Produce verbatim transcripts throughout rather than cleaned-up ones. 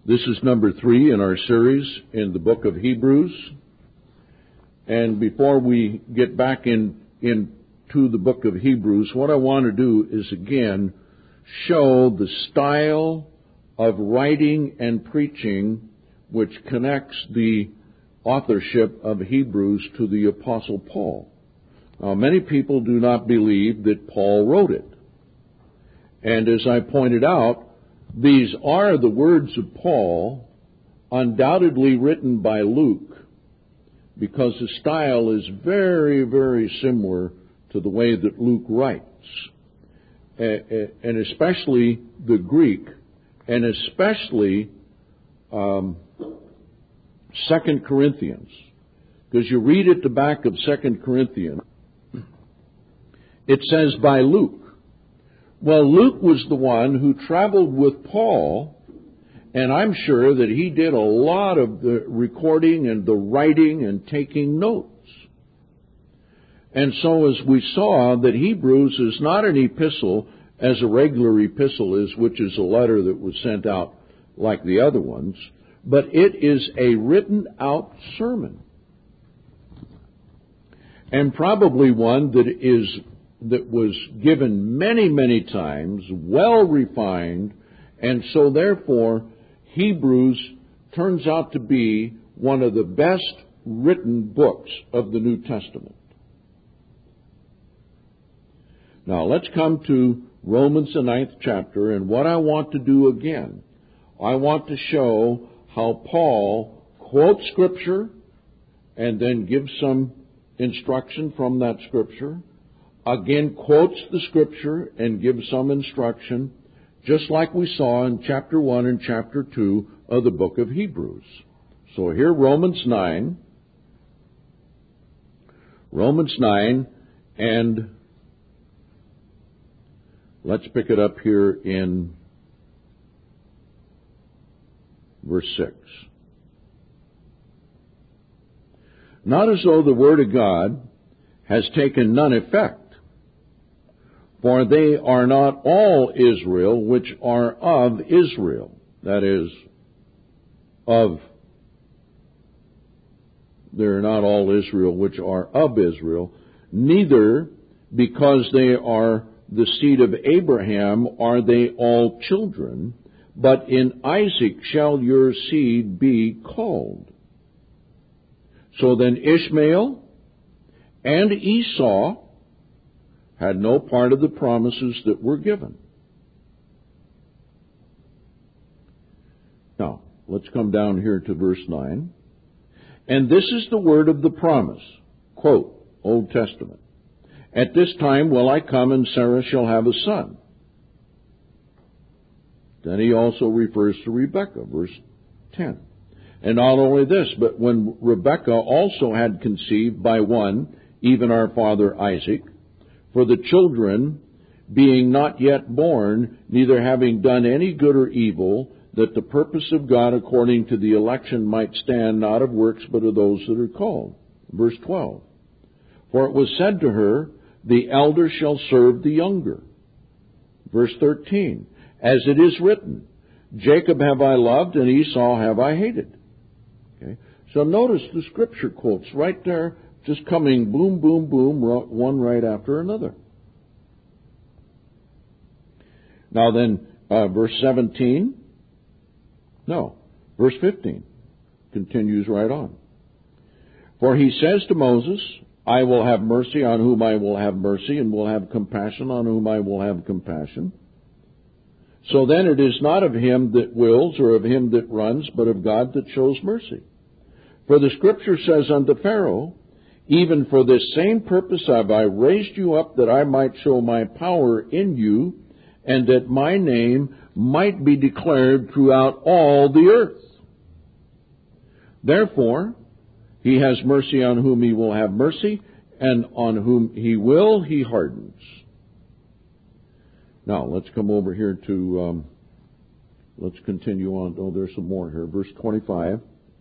This is number three in our series in the book of Hebrews. And before we get back in into the book of Hebrews, what I want to do is again show the style of writing and preaching which connects the authorship of Hebrews to the Apostle Paul. Now, many people do not believe that Paul wrote it. And as I pointed out, these are the words of Paul, undoubtedly written by Luke, because the style is very, very similar to the way that Luke writes, and especially the Greek, and especially um, Second Corinthians, because you read at the back of Second Corinthians, it says by Luke. Well, Luke was the one who traveled with Paul, and I'm sure that he did a lot of the recording and the writing and taking notes. And so as we saw, that Hebrews is not an epistle as a regular epistle is, which is a letter that was sent out like the other ones, but it is a written out sermon. And probably one that is that was given many, many times, well refined, and so therefore Hebrews turns out to be one of the best written books of the New Testament. Now let's come to Romans, the ninth chapter, and what I want to do again, I want to show how Paul quotes Scripture and then gives some instruction from that Scripture, again quotes the Scripture and gives some instruction, just like we saw in chapter one and chapter two of the book of Hebrews. So here, Romans nine, Romans nine, and let's pick it up here in verse six. Not as though the word of God has taken none effect, for they are not all Israel which are of Israel. That is, of, they are not all Israel which are of Israel, neither because they are the seed of Abraham are they all children, but in Isaac shall your seed be called. So then Ishmael and Esau had no part of the promises that were given. Now, let's come down here to verse nine. And this is the word of the promise, quote, Old Testament. At this time will I come, and Sarah shall have a son. Then he also refers to Rebekah, verse ten. And not only this, but when Rebekah also had conceived by one, even our father Isaac, for the children being not yet born, neither having done any good or evil, that the purpose of God according to the election might stand, not of works, but of those that are called. Verse twelve. For it was said to her, the elder shall serve the younger. Verse thirteen. As it is written, Jacob have I loved, and Esau have I hated. Okay. So notice the scripture quotes right there, just coming boom, boom, boom, one right after another. Now then, uh, verse seventeen, no, verse fifteen continues right on. For he says to Moses, I will have mercy on whom I will have mercy, and will have compassion on whom I will have compassion. So then it is not of him that wills or of him that runs, but of God that shows mercy. For the scripture says unto Pharaoh, even for this same purpose have I raised you up, that I might show my power in you, and that my name might be declared throughout all the earth. Therefore, he has mercy on whom he will have mercy, and on whom he will, he hardens. Now, let's come over here to, um, let's continue on. Oh, there's some more here. Verse twenty-five.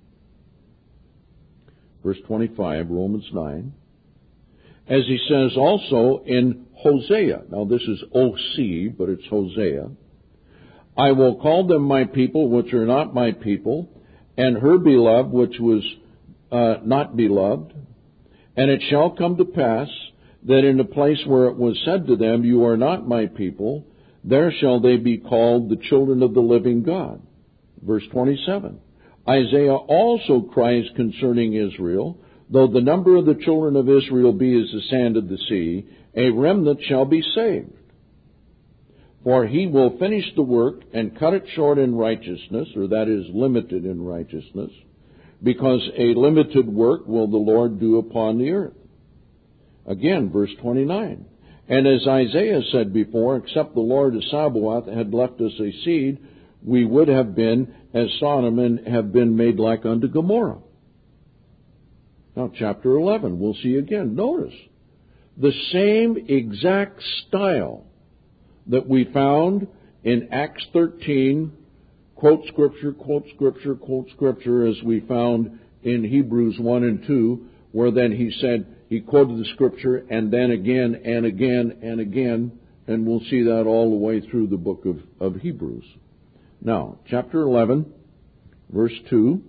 Verse twenty-five, Romans nine. As he says also in Hosea. Now, this is O C, but it's Hosea. I will call them my people, which are not my people, and her beloved, which was uh, not beloved. And it shall come to pass that in the place where it was said to them, you are not my people, there shall they be called the children of the living God. Verse twenty-seven. Isaiah also cries concerning Israel, though the number of the children of Israel be as the sand of the sea, a remnant shall be saved. For he will finish the work and cut it short in righteousness, or that is, limited in righteousness, because a limited work will the Lord do upon the earth. Again, verse twenty-nine. And as Isaiah said before, except the Lord of Sabaoth had left us a seed, we would have been as Sodom and have been made like unto Gomorrah. Now, chapter eleven, we'll see again. Notice, the same exact style that we found in Acts thirteen, quote Scripture, quote Scripture, quote Scripture, as we found in Hebrews one and two, where then he said, he quoted the Scripture, and then again, and again, and again, and we'll see that all the way through the book of, of Hebrews. Now, chapter eleven, verse two.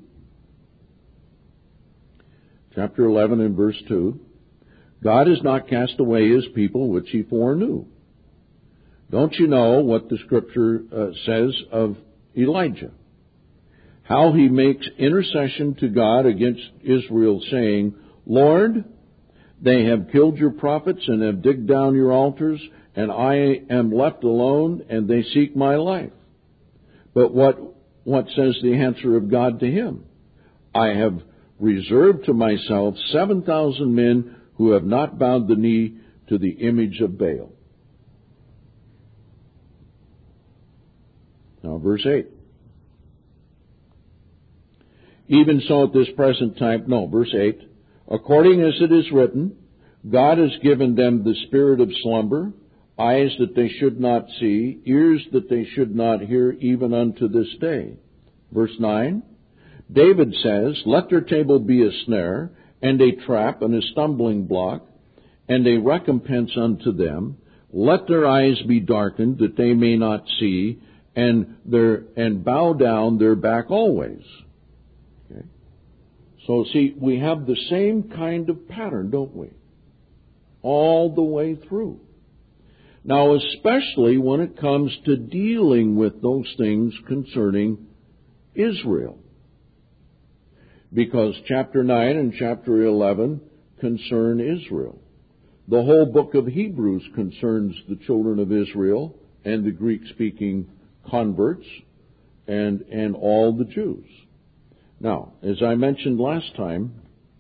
Chapter eleven and verse two. God has not cast away his people which he foreknew. Don't you know what the Scripture uh, says of Elijah? How he makes intercession to God against Israel, saying, Lord, they have killed your prophets and have digged down your altars, and I am left alone, and they seek my life. But what, what says the answer of God to him? I have reserved to myself seven thousand men who have not bowed the knee to the image of Baal. Now, verse eight. Even so at this present time, no, verse eight. According as it is written, God has given them the spirit of slumber, eyes that they should not see, ears that they should not hear, even unto this day. Verse nine. David says, let their table be a snare, and a trap, and a stumbling block, and a recompense unto them. Let their eyes be darkened, that they may not see, and their and bow down their back always. Okay. So see, we have the same kind of pattern, don't we? All the way through. Now, especially when it comes to dealing with those things concerning Israel. Because chapter nine and chapter eleven concern Israel. The whole book of Hebrews concerns the children of Israel and the Greek-speaking converts and, and all the Jews. Now, as I mentioned last time,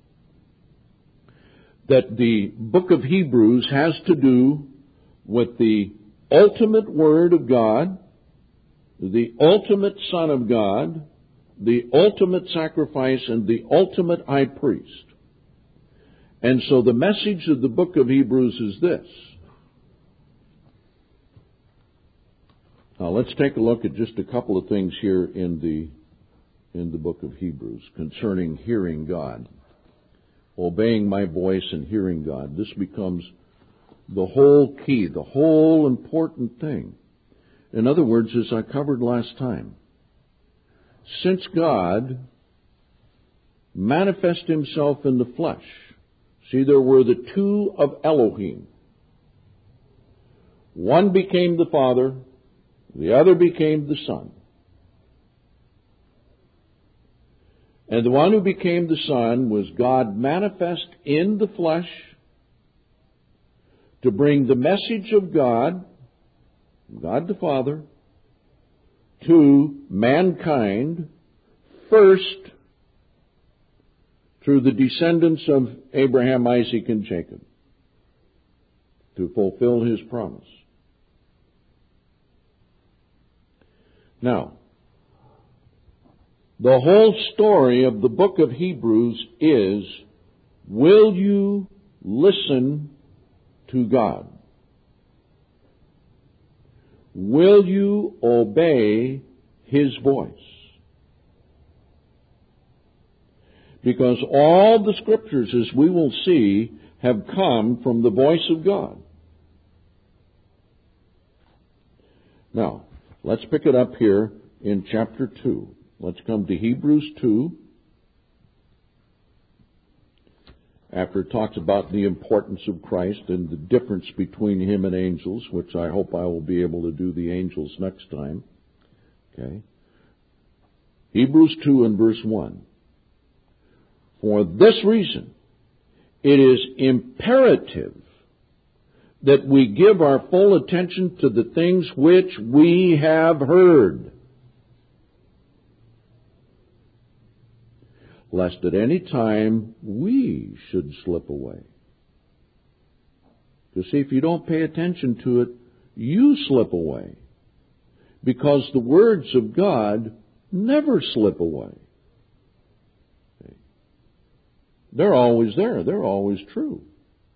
that the book of Hebrews has to do with the ultimate Word of God, the ultimate Son of God, the ultimate sacrifice, and the ultimate high priest. And so the message of the book of Hebrews is this. Now let's take a look at just a couple of things here in the in the book of Hebrews concerning hearing God. Obeying my voice and hearing God. This becomes the whole key, the whole important thing. In other words, as I covered last time, since God manifested himself in the flesh, see, there were the two of Elohim. One became the Father, the other became the Son. And the one who became the Son was God manifest in the flesh to bring the message of God, God the Father, to mankind, first through the descendants of Abraham, Isaac, and Jacob, to fulfill his promise. Now, the whole story of the book of Hebrews is, will you listen to God? Will you obey his voice? Because all the scriptures, as we will see, have come from the voice of God. Now, Let's pick it up here in chapter two. Let's come to Hebrews two. After it talks about the importance of Christ and the difference between Him and angels, which I hope I will be able to do the angels next time. Okay. Hebrews two and verse one. For this reason, it is imperative that we give our full attention to the things which we have heard, lest at any time we should slip away. You see, if you don't pay attention to it, you slip away. Because the words of God never slip away. They're always there. They're always true.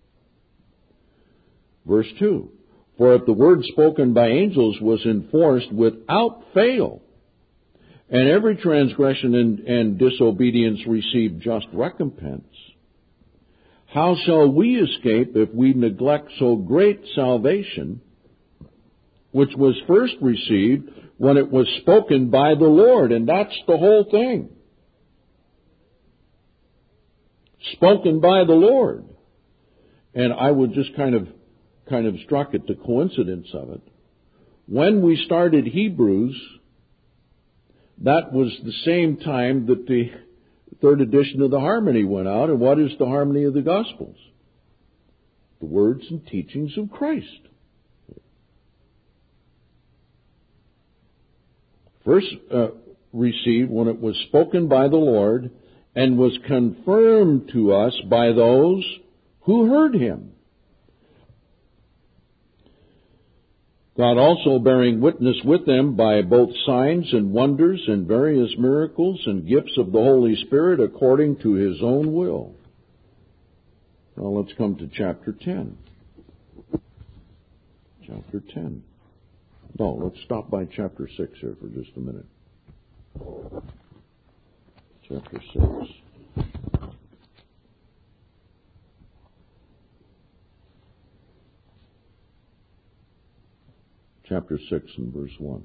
Verse two. For if the word spoken by angels was enforced without fail, and every transgression and, and disobedience received just recompense, how shall we escape if we neglect so great salvation, which was first received when it was spoken by the Lord? And that's the whole thing. Spoken by the Lord. And I would just kind of kind of struck at the coincidence of it. When we started Hebrews, that was the same time that the third edition of the Harmony went out. And what is the Harmony of the Gospels? The words and teachings of Christ. First uh, received when it was spoken by the Lord and was confirmed to us by those who heard Him. God also bearing witness with them by both signs and wonders and various miracles and gifts of the Holy Spirit according to His own will. Now let's come to chapter ten. Chapter ten. No, let's stop by chapter six here for just a minute. Chapter six. Chapter six and verse one.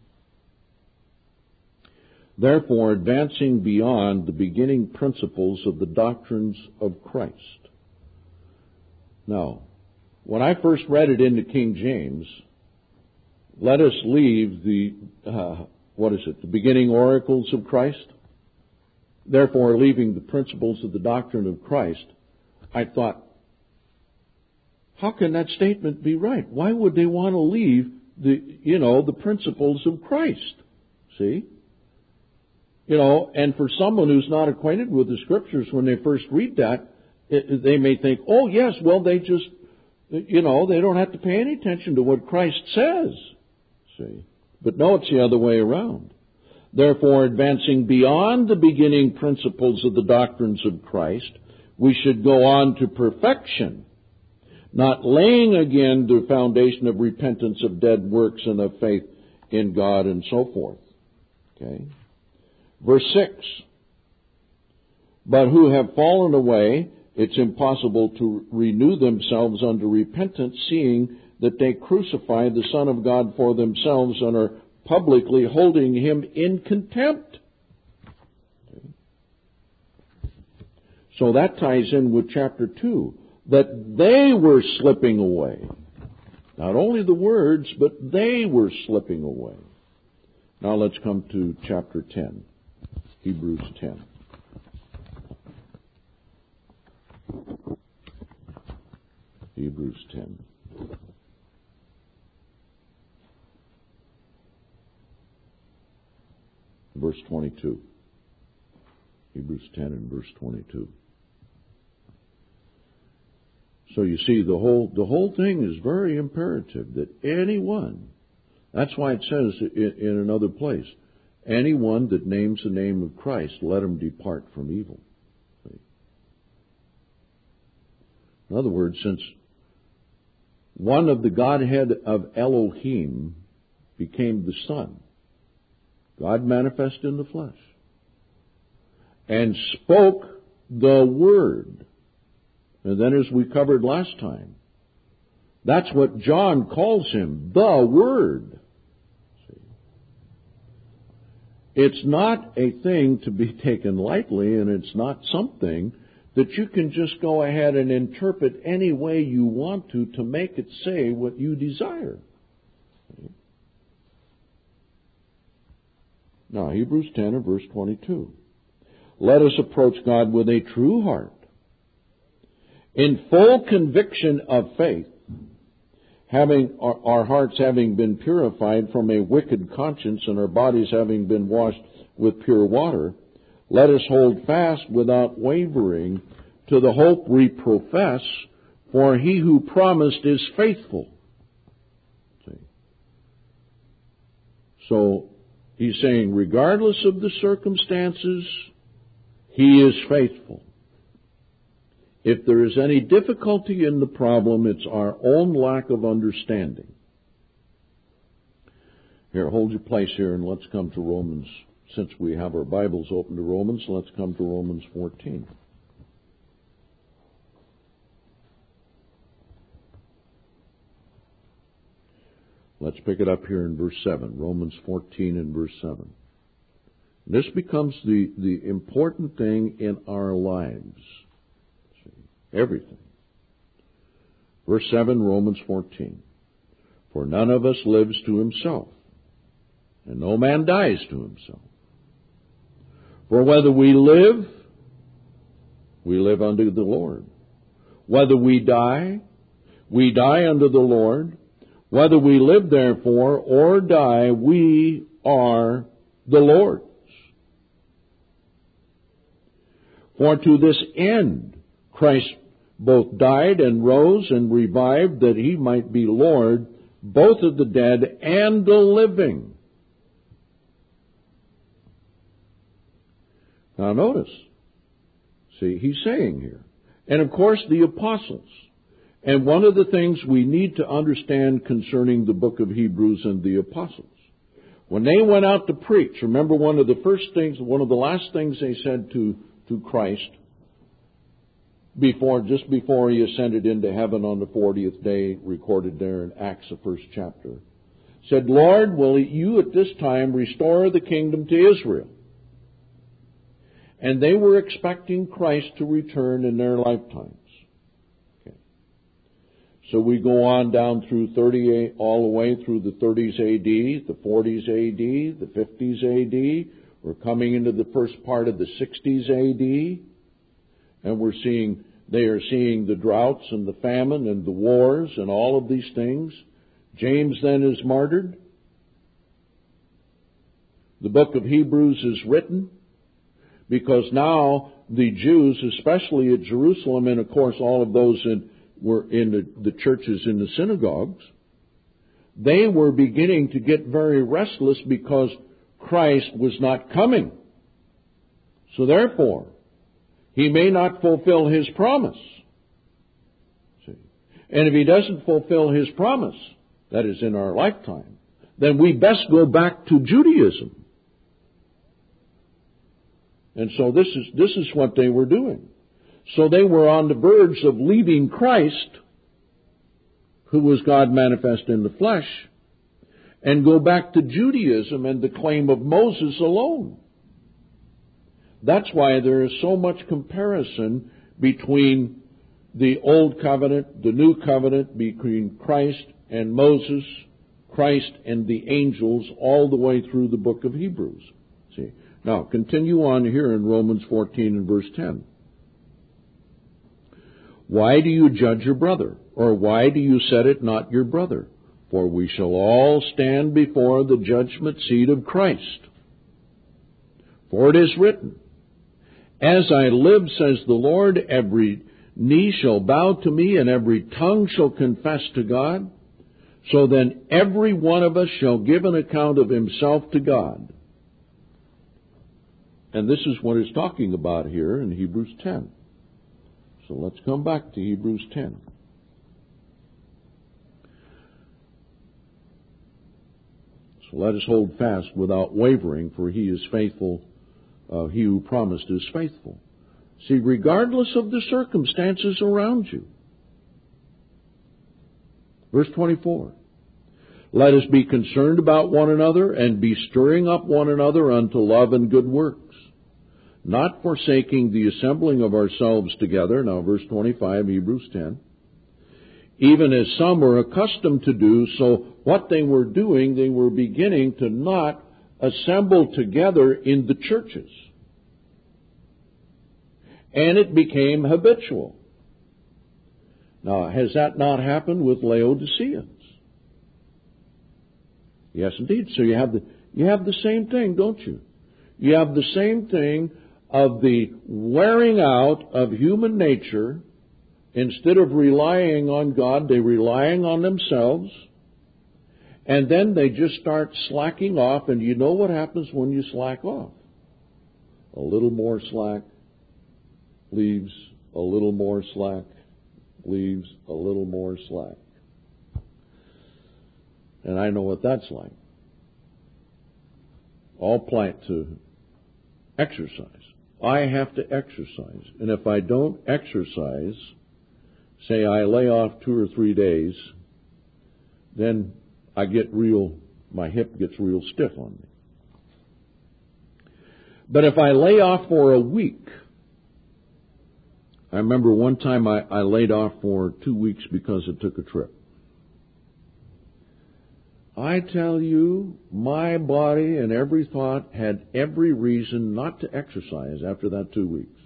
Therefore, advancing beyond the beginning principles of the doctrines of Christ. Now, when I first read it into King James, let us leave the, uh, what is it, the beginning oracles of Christ. Therefore, leaving the principles of the doctrine of Christ, I thought, how can that statement be right? Why would they want to leave the, you know, the principles of Christ? See? You know, and for someone who's not acquainted with the Scriptures, when they first read that, it, they may think, oh yes, well they just, you know, they don't have to pay any attention to what Christ says. See? But no, it's the other way around. Therefore, advancing beyond the beginning principles of the doctrines of Christ, we should go on to perfection, not laying again the foundation of repentance of dead works and of faith in God and so forth. Okay. Verse six. But who have fallen away, it's impossible to renew themselves unto repentance, seeing that they crucify the Son of God for themselves and are publicly holding Him in contempt. Okay. So that ties in with chapter two. That they were slipping away. Not only the words, but they were slipping away. Now let's come to chapter ten. Hebrews ten. Hebrews ten. Verse twenty-two. Hebrews ten and verse twenty-two. So you see, the whole the whole thing is very imperative that anyone, that's why it says in, in another place, anyone that names the name of Christ, let him depart from evil. In other words, since one of the Godhead of Elohim became the Son, God manifested in the flesh, and spoke the Word. And then as we covered last time, that's what John calls Him, the Word. See? It's not a thing to be taken lightly, and it's not something that you can just go ahead and interpret any way you want to to make it say what you desire. Now, Hebrews ten and verse twenty-two. Let us approach God with a true heart, in full conviction of faith, having our, our hearts having been purified from a wicked conscience and our bodies having been washed with pure water. Let us hold fast without wavering to the hope we profess, for he who promised is faithful. See? So, he's saying, regardless of the circumstances, he is faithful. If there is any difficulty in the problem, it's our own lack of understanding. Here, hold your place here and let's come to Romans. Since we have our Bibles open to Romans, let's come to Romans fourteen. Let's pick it up here in verse seven, Romans fourteen and verse seven. This becomes the, the important thing in our lives. See, everything. Verse seven, Romans fourteen. For none of us lives to himself, and no man dies to himself. For whether we live, we live unto the Lord. Whether we die, we die unto the Lord. Whether we live, therefore, or die, we are the Lord's. For to this end Christ both died and rose and revived, that he might be Lord both of the dead and the living. Now notice, see, he's saying here, and of course the apostles. And one of the things we need to understand concerning the book of Hebrews and the apostles, when they went out to preach, remember one of the first things, one of the last things they said to, to Christ, before, just before he ascended into heaven on the fortieth day, recorded there in Acts, the first chapter, said, Lord, will you at this time restore the kingdom to Israel? And they were expecting Christ to return in their lifetimes. Okay. So we go on down through thirty, all the way through the thirties A D, the forties A D, the fifties A D. We're coming into the first part of the sixties A D. And we're seeing, they are seeing the droughts and the famine and the wars and all of these things. James then is martyred. The book of Hebrews is written. Because now the Jews, especially at Jerusalem, and of course all of those in, were in the, the churches in the synagogues, they were beginning to get very restless because Christ was not coming. So therefore, he may not fulfill his promise. See? And if he doesn't fulfill his promise, that is in our lifetime, then we best go back to Judaism. And so this is, this is what they were doing. So they were on the verge of leaving Christ, who was God manifest in the flesh, and go back to Judaism and the claim of Moses alone. That's why there is so much comparison between the Old Covenant, the New Covenant, between Christ and Moses, Christ and the angels, all the way through the book of Hebrews. See? Now, continue on here in Romans fourteen and verse ten. Why do you judge your brother? Or why do you set it not your brother? For we shall all stand before the judgment seat of Christ. For it is written, As I live, says the Lord, every knee shall bow to me, and every tongue shall confess to God. So then every one of us shall give an account of himself to God. And this is what it's talking about here in Hebrews ten. So let's come back to Hebrews ten. So let us hold fast without wavering, for he is faithful. Uh, he who promised is faithful. See, regardless of the circumstances around you. Verse twenty-four. Let us be concerned about one another and be stirring up one another unto love and good works, not forsaking the assembling of ourselves together. Now, verse twenty-five, Hebrews ten. Even as some were accustomed to do, so what they were doing, they were beginning to not assemble together in the churches. And it became habitual. Now, has that not happened with Laodiceans? Yes, indeed. So you have the you have the same thing, don't you? You have the same thing of the wearing out of human nature. Instead of relying on God, they're relying on themselves. And then they just start slacking off, and you know what happens when you slack off. A little more slack leaves a little more slack, leaves a little more slack. And I know what that's like. All plant to exercise. I have to exercise. And if I don't exercise, say I lay off two or three days, then I get real, my hip gets real stiff on me. But if I lay off for a week, I remember one time I, I laid off for two weeks because I took a trip. I tell you, my body and every thought had every reason not to exercise after that two weeks.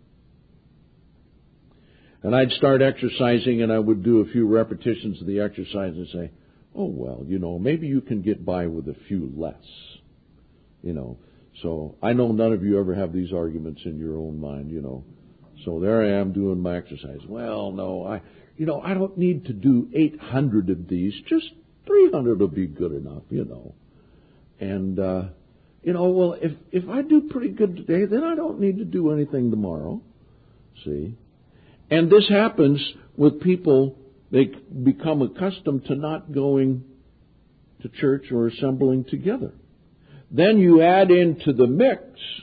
And I'd start exercising and I would do a few repetitions of the exercise and say, oh, well, you know, maybe you can get by with a few less. You know, so I know none of you ever have these arguments in your own mind, you know. So there I am doing my exercise. Well, no, I, you know, I don't need to do eight hundred of these. Just three hundred will be good enough, you know. And, uh, you know, well, if, if I do pretty good today, then I don't need to do anything tomorrow. See? And this happens with people, they become accustomed to not going to church or assembling together. Then you add into the mix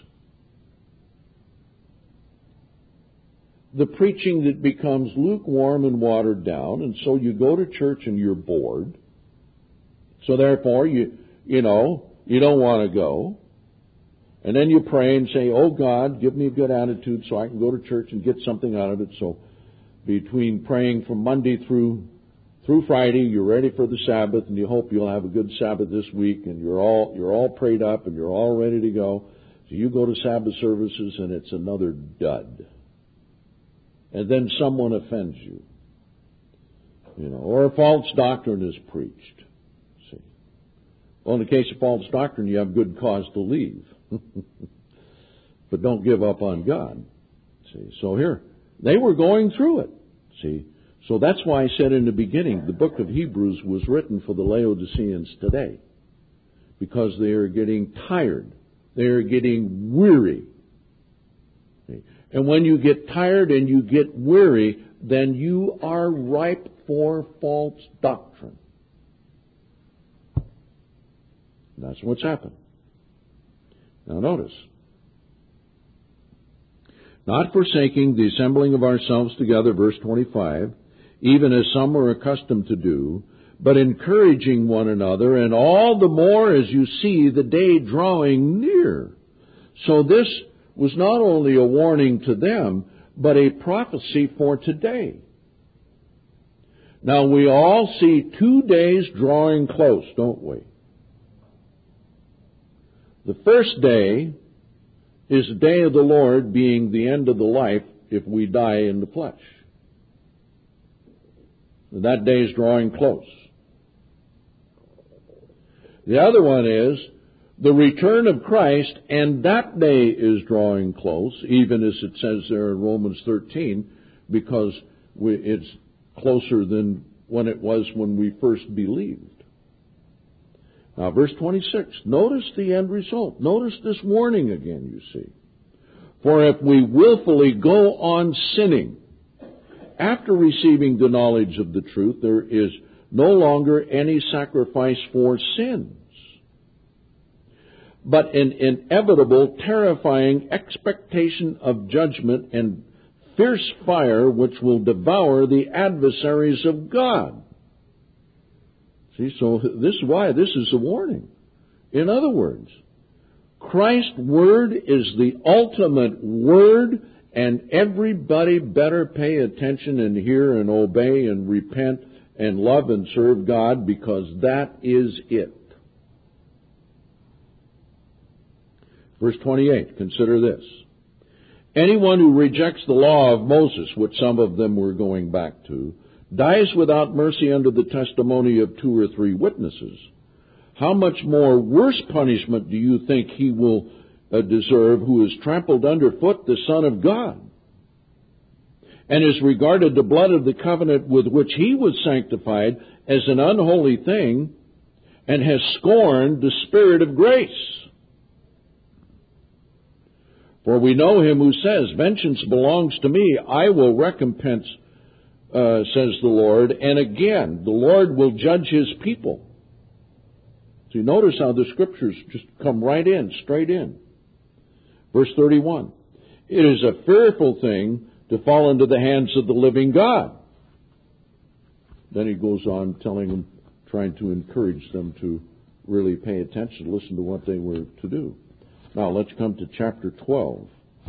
the preaching that becomes lukewarm and watered down, and so you go to church and you're bored. So therefore, you you know, you don't want to go. And then you pray and say, oh God, give me a good attitude so I can go to church and get something out of it. So between praying from Monday through through Friday, you're ready for the Sabbath, and you hope you'll have a good Sabbath this week, and you're all you're all prayed up and you're all ready to go. So you go to Sabbath services and it's another dud. And then someone offends you. You know, or a false doctrine is preached. See. Well, in the case of false doctrine, you have good cause to leave. But don't give up on God. See, so here, they were going through it. See, so that's why I said in the beginning, the book of Hebrews was written for the Laodiceans today. Because they are getting tired. They are getting weary. See? And when you get tired and you get weary, then you are ripe for false doctrine. That's what's happened. Now notice. Not forsaking the assembling of ourselves together, verse twenty-five, even as some are accustomed to do, but encouraging one another, and all the more as you see the day drawing near. So this was not only a warning to them, but a prophecy for today. Now we all see two days drawing close, don't we? The first day is the day of the Lord, being the end of the life if we die in the flesh. And that day is drawing close. The other one is the return of Christ, and that day is drawing close, even as it says there in Romans thirteen, because we, it's closer than when it was when we first believed. Now, verse twenty-six, notice the end result. Notice this warning again, you see. For if we willfully go on sinning, after receiving the knowledge of the truth, there is no longer any sacrifice for sins, but an inevitable, terrifying expectation of judgment and fierce fire which will devour the adversaries of God. See, so this is why this is a warning. In other words, Christ's word is the ultimate word, and everybody better pay attention and hear and obey and repent and love and serve God, because that is it. Verse twenty-eight, consider this. Anyone who rejects the law of Moses, which some of them were going back to, dies without mercy under the testimony of two or three witnesses. How much more worse punishment do you think he will uh, deserve who has trampled underfoot the Son of God, and has regarded the blood of the covenant with which he was sanctified as an unholy thing, and has scorned the Spirit of grace? For we know him who says, vengeance belongs to me, I will recompense, uh, says the Lord. And again, the Lord will judge his people. So you notice how the scriptures just come right in, straight in. Verse thirty-one. It is a fearful thing to fall into the hands of the living God. Then he goes on telling them, trying to encourage them to really pay attention, listen to what they were to do. Now let's come to chapter twelve.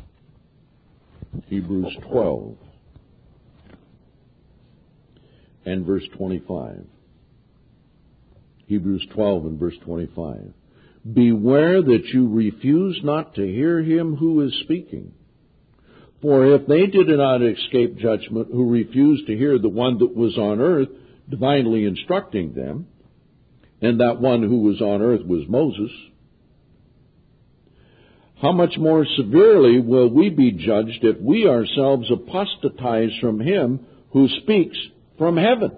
Hebrews twelve. And verse twenty-five. Hebrews twelve and verse twenty-five. Beware that you refuse not to hear him who is speaking. For if they did not escape judgment who refused to hear the one that was on earth divinely instructing them, and that one who was on earth was Moses, how much more severely will we be judged if we ourselves apostatize from him who speaks from heaven?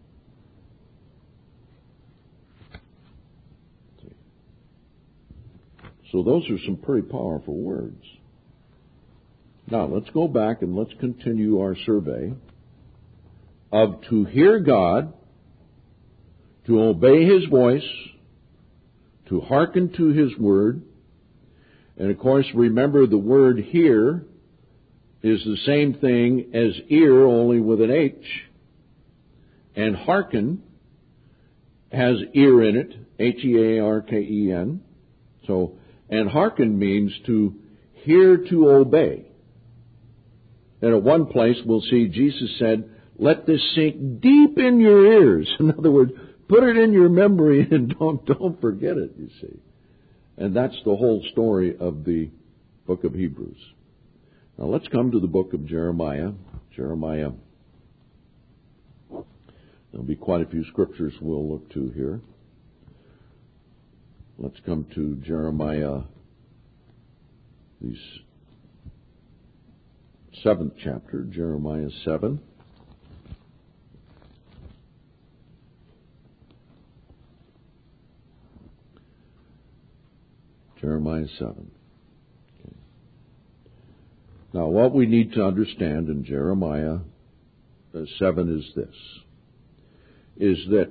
So those are some pretty powerful words. Now let's go back and let's continue our survey of to hear God, to obey his voice, to hearken to his word. And of course, remember the word hear is the same thing as ear, only with an H. And hearken has ear in it, H E A R K E N. So, and hearken means to hear to obey. And at one place we'll see Jesus said, let this sink deep in your ears. In other words, put it in your memory and don't, don't forget it, you see. And that's the whole story of the book of Hebrews. Now let's come to the book of Jeremiah. Jeremiah. There'll be quite a few scriptures we'll look to here. Let's come to Jeremiah, the seventh chapter, Jeremiah seven. Jeremiah seven. Okay. Now, what we need to understand in Jeremiah seven is this, is that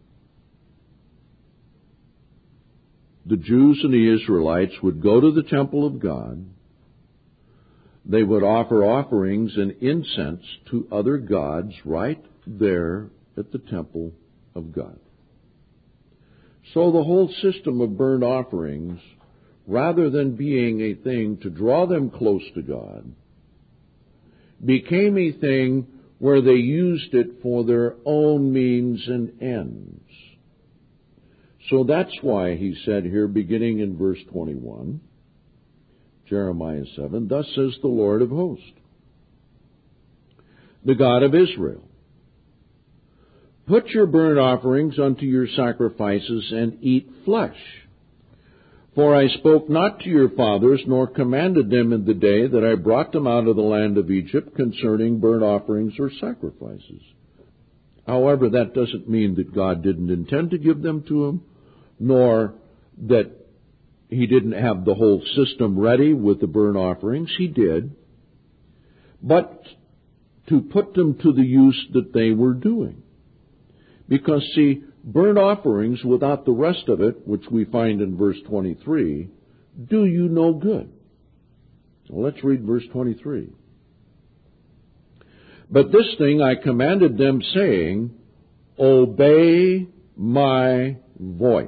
the Jews and the Israelites would go to the temple of God. They would offer offerings and incense to other gods right there at the temple of God. So the whole system of burnt offerings, rather than being a thing to draw them close to God, became a thing where they used it for their own means and ends. So that's why he said here, beginning in verse twenty-one, Jeremiah seven, thus says the Lord of hosts, the God of Israel, put your burnt offerings unto your sacrifices and eat flesh. For I spoke not to your fathers, nor commanded them in the day that I brought them out of the land of Egypt concerning burnt offerings or sacrifices. However, that doesn't mean that God didn't intend to give them to them, nor that he didn't have the whole system ready with the burnt offerings. He did. But to put them to the use that they were doing. Because, see, burnt offerings without the rest of it, which we find in verse twenty-three, do you no good. So let's read verse twenty-three. But this thing I commanded them, saying, obey my voice.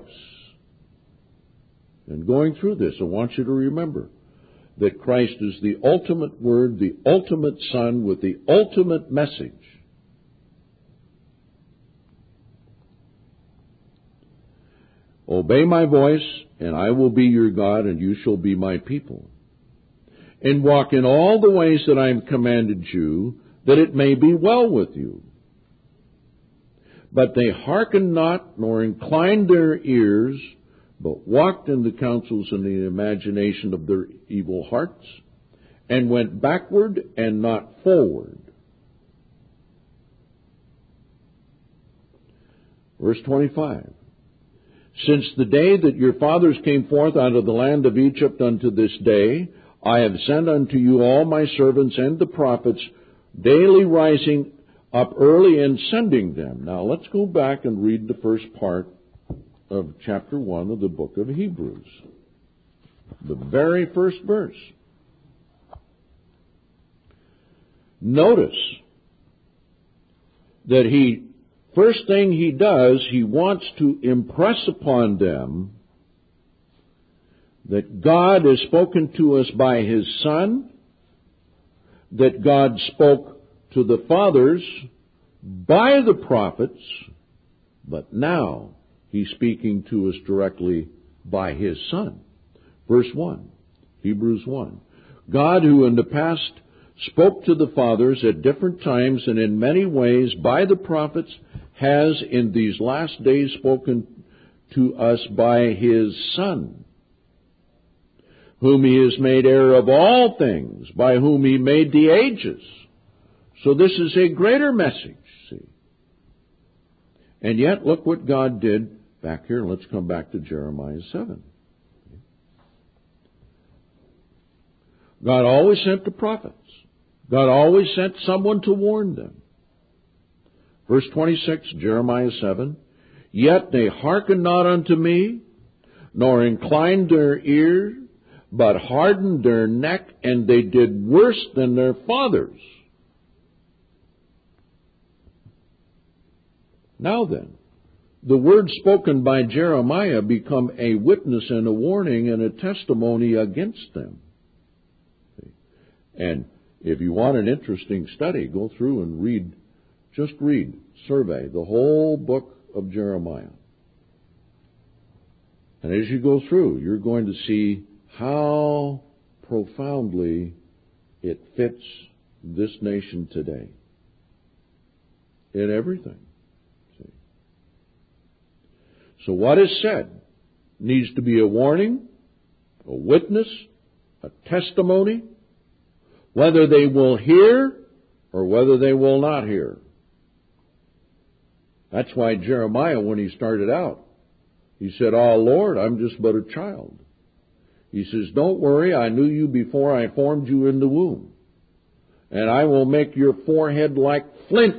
And going through this, I want you to remember that Christ is the ultimate Word, the ultimate Son, with the ultimate message. Obey my voice, and I will be your God, and you shall be my people. And walk in all the ways that I have commanded you, that it may be well with you. But they hearkened not, nor inclined their ears, but walked in the counsels and the imagination of their evil hearts, and went backward and not forward. Verse twenty-five. Since the day that your fathers came forth out of the land of Egypt unto this day, I have sent unto you all my servants and the prophets, daily rising up early and sending them. Now let's go back and read the first part of chapter one of the book of Hebrews. The very first verse. Notice that he, first thing he does, he wants to impress upon them that God has spoken to us by His Son, that God spoke to the fathers by the prophets, but now He's speaking to us directly by His Son. Verse one, Hebrews one. God, who in the past spoke to the fathers at different times and in many ways by the prophets, has in these last days spoken to us by His Son, whom He has made heir of all things, by whom He made the ages. So this is a greater message, see. And yet, look what God did back here. Let's come back to Jeremiah seven. God always sent the prophets. God always sent someone to warn them. Verse twenty-six, Jeremiah seven, Yet they hearkened not unto me, nor inclined their ear, but hardened their neck, and they did worse than their fathers. Now then, the words spoken by Jeremiah become a witness and a warning and a testimony against them. And if you want an interesting study, go through and read, just read, survey the whole book of Jeremiah. And as you go through, you're going to see how profoundly it fits this nation today. In everything. See? So what is said needs to be a warning, a witness, a testimony, whether they will hear or whether they will not hear. That's why Jeremiah, when he started out, he said, "Oh Lord, I'm just but a child." He says, "Don't worry, I knew you before I formed you in the womb. And I will make your forehead like flint."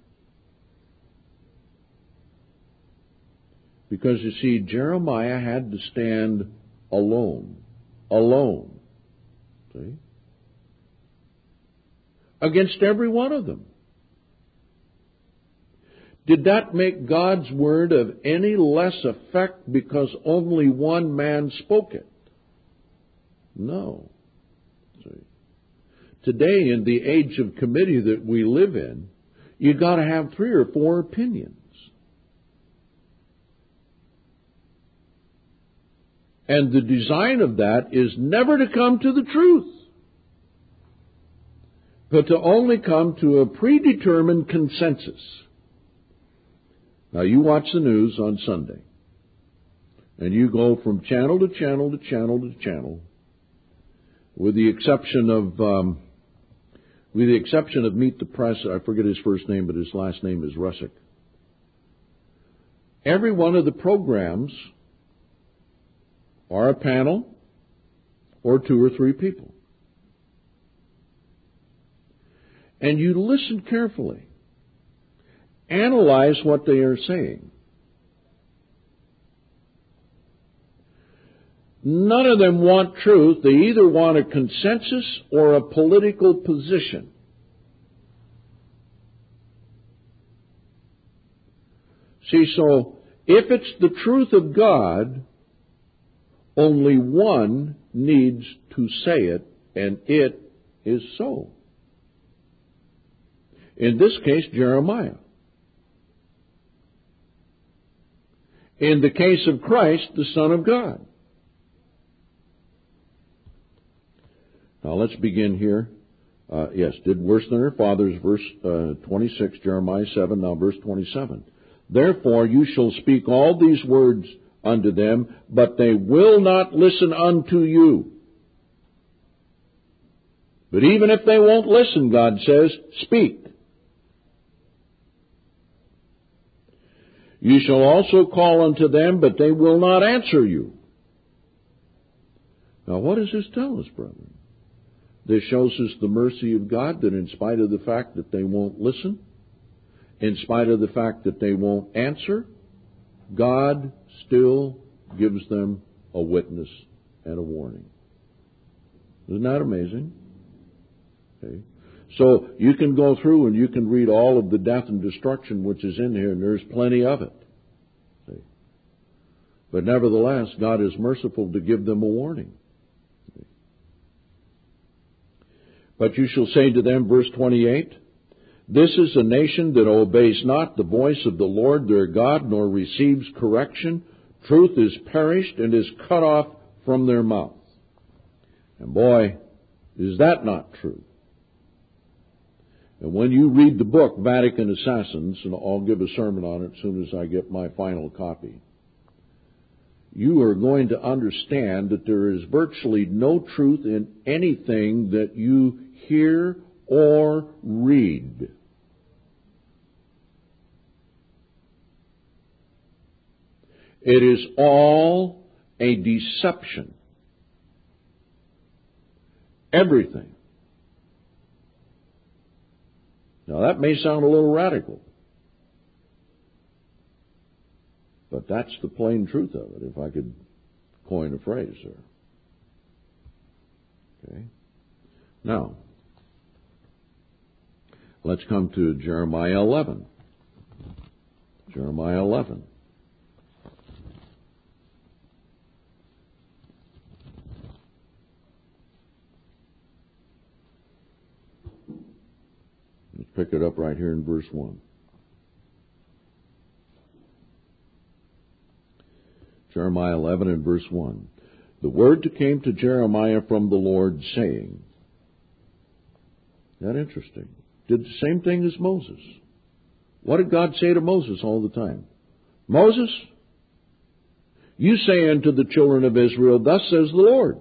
Because you see, Jeremiah had to stand alone. Alone. See? Against every one of them. Did that make God's word of any less effect because only one man spoke it? No. See? Today, in the age of committee that we live in, you got to have three or four opinions. And the design of that is never to come to the truth, but to only come to a predetermined consensus. Now, you watch the news on Sunday, and you go from channel to channel to channel to channel, with the exception of um, with the exception of Meet the Press. I forget his first name, but his last name is Russick. Every one of the programs are a panel or two or three people. And you listen carefully. Analyze what they are saying. None of them want truth. They either want a consensus or a political position. See, so If it's the truth of God, only one needs to say it, and it is so. In this case, Jeremiah. In the case of Christ, the Son of God. Now let's begin here. Uh, yes, did worse than her fathers, verse uh, twenty-six, Jeremiah seven, now verse twenty-seven. Therefore you shall speak all these words unto them, but they will not listen unto you. But even if they won't listen, God says, speak. You shall also call unto them, but they will not answer you. Now what does this tell us, brethren? This shows us the mercy of God, that in spite of the fact that they won't listen, in spite of the fact that they won't answer, God still gives them a witness and a warning. Isn't that amazing? Okay. So you can go through and you can read all of the death and destruction which is in here, and there's plenty of it. See? But nevertheless, God is merciful to give them a warning. See? But you shall say to them, verse twenty-eight, this is a nation that obeys not the voice of the Lord their God, nor receives correction. Truth is perished and is cut off from their mouth. And boy, is that not true? And when you read the book, Vatican Assassins, and I'll give a sermon on it as soon as I get my final copy, you are going to understand that there is virtually no truth in anything that you hear or read. It is all a deception. Everything. Now that may sound a little radical, but that's the plain truth of it, if I could coin a phrase there. Okay. Now, let's come to Jeremiah eleven. Jeremiah eleven. Let's pick it up right here in verse one. Jeremiah eleven and verse one. The word that came to Jeremiah from the Lord, saying, isn't that interesting? Did the same thing as Moses. What did God say to Moses all the time? Moses, you say unto the children of Israel, thus says the Lord.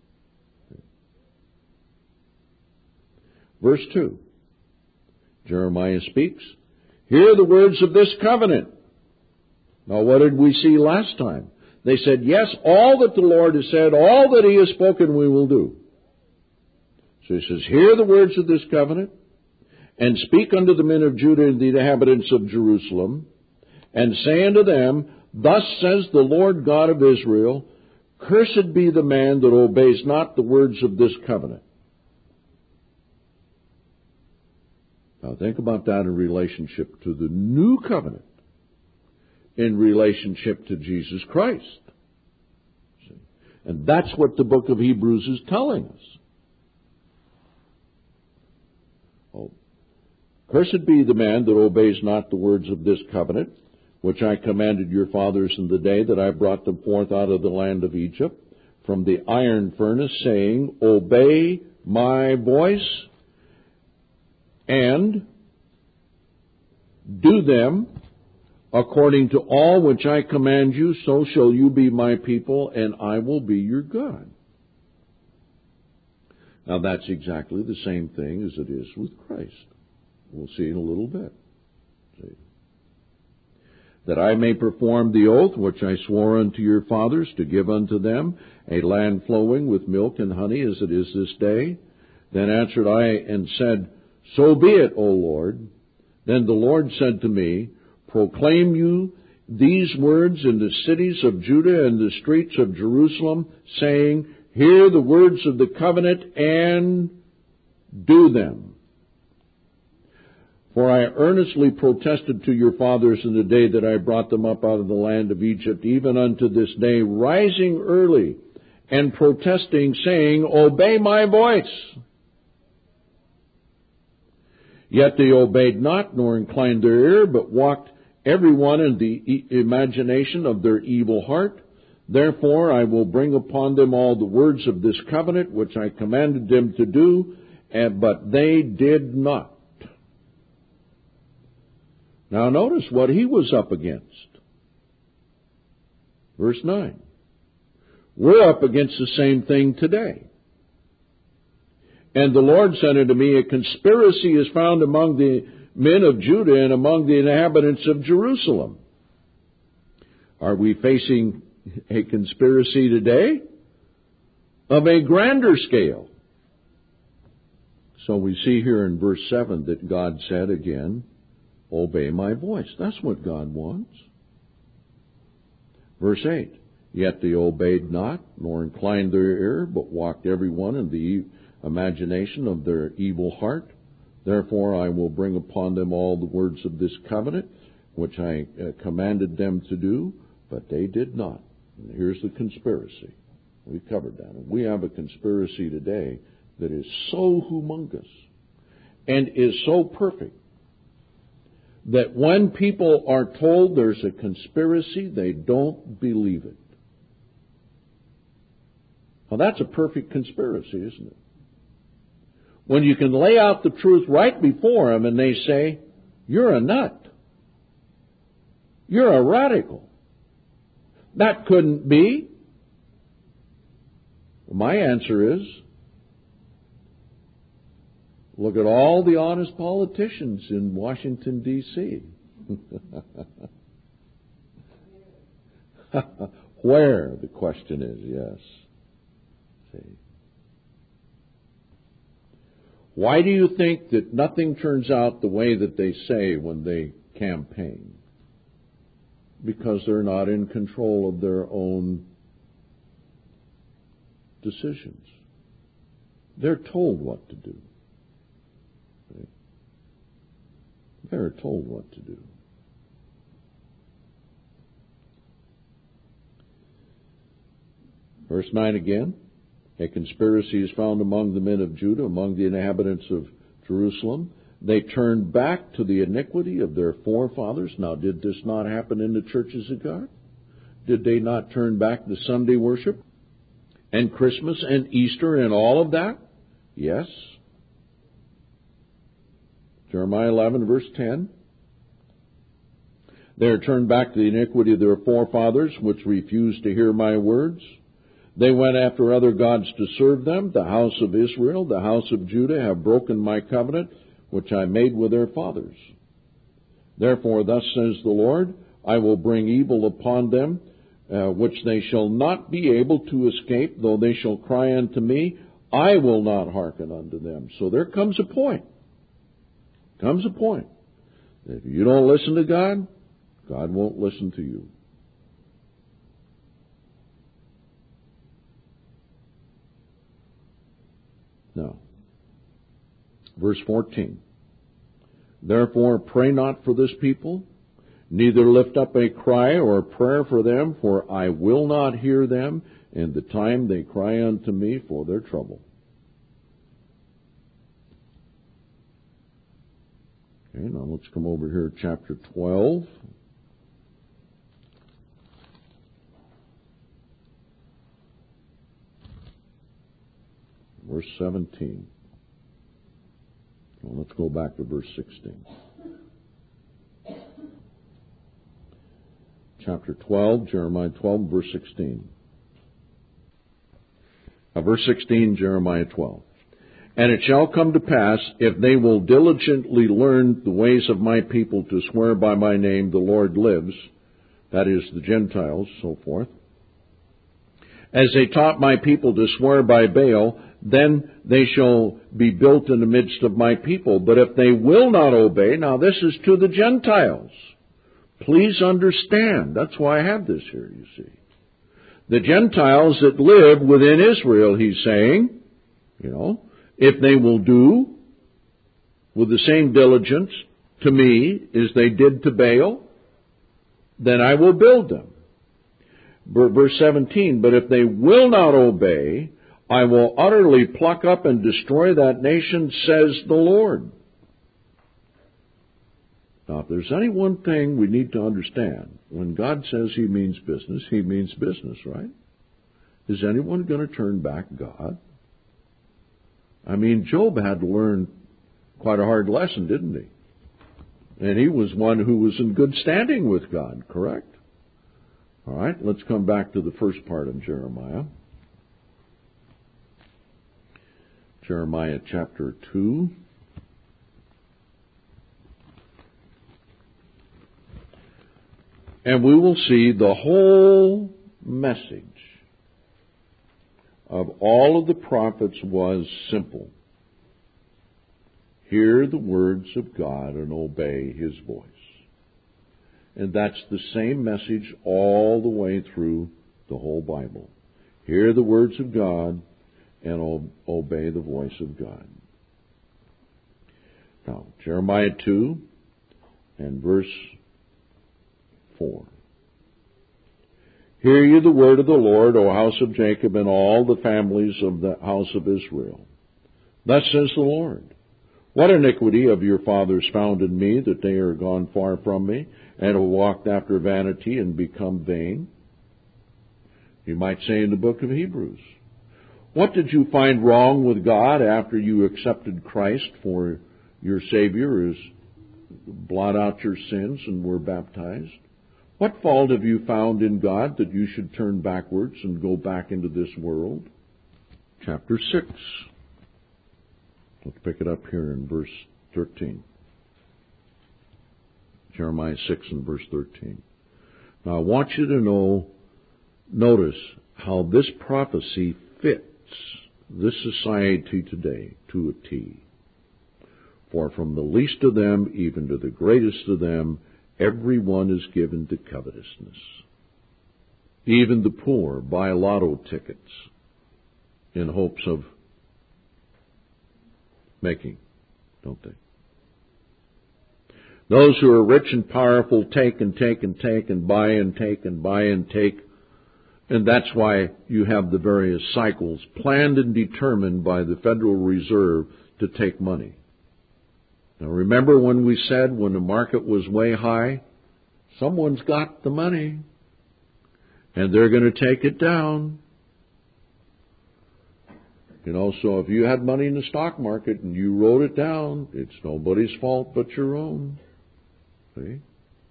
Verse two. Jeremiah speaks. Hear the words of this covenant. Now what did we see last time? They said, yes, all that the Lord has said, all that He has spoken, we will do. So He says, hear the words of this covenant, and speak unto the men of Judah and the inhabitants of Jerusalem, and say unto them, thus says the Lord God of Israel, cursed be the man that obeys not the words of this covenant. Now think about that in relationship to the new covenant, in relationship to Jesus Christ. See? And that's what the book of Hebrews is telling us. Oh, cursed be the man that obeys not the words of this covenant, which I commanded your fathers in the day that I brought them forth out of the land of Egypt, from the iron furnace, saying, obey my voice, and do them according to all which I command you, so shall you be my people, and I will be your God. Now that's exactly the same thing as it is with Christ. We'll see in a little bit. See? That I may perform the oath which I swore unto your fathers to give unto them, a land flowing with milk and honey as it is this day. Then answered I and said, so be it, O Lord. Then the Lord said to me, proclaim you these words in the cities of Judah and the streets of Jerusalem, saying, hear the words of the covenant and do them. For I earnestly protested to your fathers in the day that I brought them up out of the land of Egypt, even unto this day, rising early and protesting, saying, Obey my voice. Yet they obeyed not, nor inclined their ear, but walked every one in the e- imagination of their evil heart. Therefore I will bring upon them all the words of this covenant, which I commanded them to do, and, but they did not. Now notice what he was up against. Verse nine. We're up against the same thing today. And the Lord said unto me, a conspiracy is found among the men of Judah and among the inhabitants of Jerusalem. Are we facing a conspiracy today? Of a grander scale. So we see here in verse seven that God said again, obey my voice. That's what God wants. Verse eight, yet they obeyed not, nor inclined their ear, but walked every one in the imagination of their evil heart. Therefore I will bring upon them all the words of this covenant, which I uh, commanded them to do, but they did not. And here's the conspiracy. We covered that. We have a conspiracy today that is so humongous and is so perfect that when people are told there's a conspiracy, they don't believe it. Well, that's a perfect conspiracy, isn't it? When you can lay out the truth right before them and they say, you're a nut. You're a radical. That couldn't be. My answer is, look at all the honest politicians in Washington, D C Where, the question is, yes. See. Why do you think that nothing turns out the way that they say when they campaign? Because they're not in control of their own decisions. They're told what to do. They're told what to do. Verse nine again. A conspiracy is found among the men of Judah, among the inhabitants of Jerusalem. They turned back to the iniquity of their forefathers. Now, did this not happen in the churches of God? Did they not turn back to Sunday worship and Christmas and Easter and all of that? Yes. Jeremiah eleven, verse ten. They are turned back to the iniquity of their forefathers, which refused to hear my words. They went after other gods to serve them. The house of Israel, the house of Judah, have broken my covenant, which I made with their fathers. Therefore, thus says the Lord, I will bring evil upon them, uh, which they shall not be able to escape, though they shall cry unto me, I will not hearken unto them. So there comes a point. Comes a point. If you don't listen to God, God won't listen to you. Now, verse fourteen. Therefore pray not for this people, neither lift up a cry or a prayer for them, for I will not hear them in the time they cry unto me for their trouble. Okay, now let's come over here to chapter twelve. Verse seventeen. Well, let's go back to verse sixteen. Chapter twelve, Jeremiah twelve, verse sixteen. Now, verse sixteen, Jeremiah twelve. And it shall come to pass, if they will diligently learn the ways of my people to swear by my name, the Lord lives, that is, the Gentiles, so forth, as they taught my people to swear by Baal, then they shall be built in the midst of my people. But if they will not obey, now this is to the Gentiles. Please understand, that's why I have this here, you see. The Gentiles that live within Israel, he's saying, you know, if they will do with the same diligence to me as they did to Baal, then I will build them. Verse seventeen, but if they will not obey, I will utterly pluck up and destroy that nation, says the Lord. Now, if there's any one thing we need to understand, when God says He means business, He means business, right? Is anyone going to turn back God? I mean, Job had to learn quite a hard lesson, didn't he? And he was one who was in good standing with God, correct? All right, let's come back to the first part of Jeremiah. Jeremiah chapter two. And we will see the whole message of all of the prophets was simple. Hear the words of God and obey His voice. And that's the same message all the way through the whole Bible. Hear the words of God and obey the voice of God. Now, Jeremiah two and verse four. Hear ye the word of the Lord, O house of Jacob, and all the families of the house of Israel. Thus says the Lord, what iniquity of your fathers found in me, that they are gone far from me, and have walked after vanity and become vain? You might say in the book of Hebrews, what did you find wrong with God after you accepted Christ for your Savior, as blot out your sins and were baptized? What fault have you found in God that you should turn backwards and go back into this world? Chapter six. Let's pick it up here in verse thirteen. Jeremiah six and verse thirteen. Now I want you to know, notice how this prophecy fits this society today to a T. For from the least of them, even to the greatest of them, every one is given to covetousness. Even the poor buy lotto tickets in hopes of making, don't they? Those who are rich and powerful take and take and take and buy and take and buy and take. And that's why you have the various cycles planned and determined by the Federal Reserve to take money. Now remember when we said when the market was way high, someone's got the money and they're going to take it down. You know, so if you had money in the stock market and you wrote it down, it's nobody's fault but your own. See?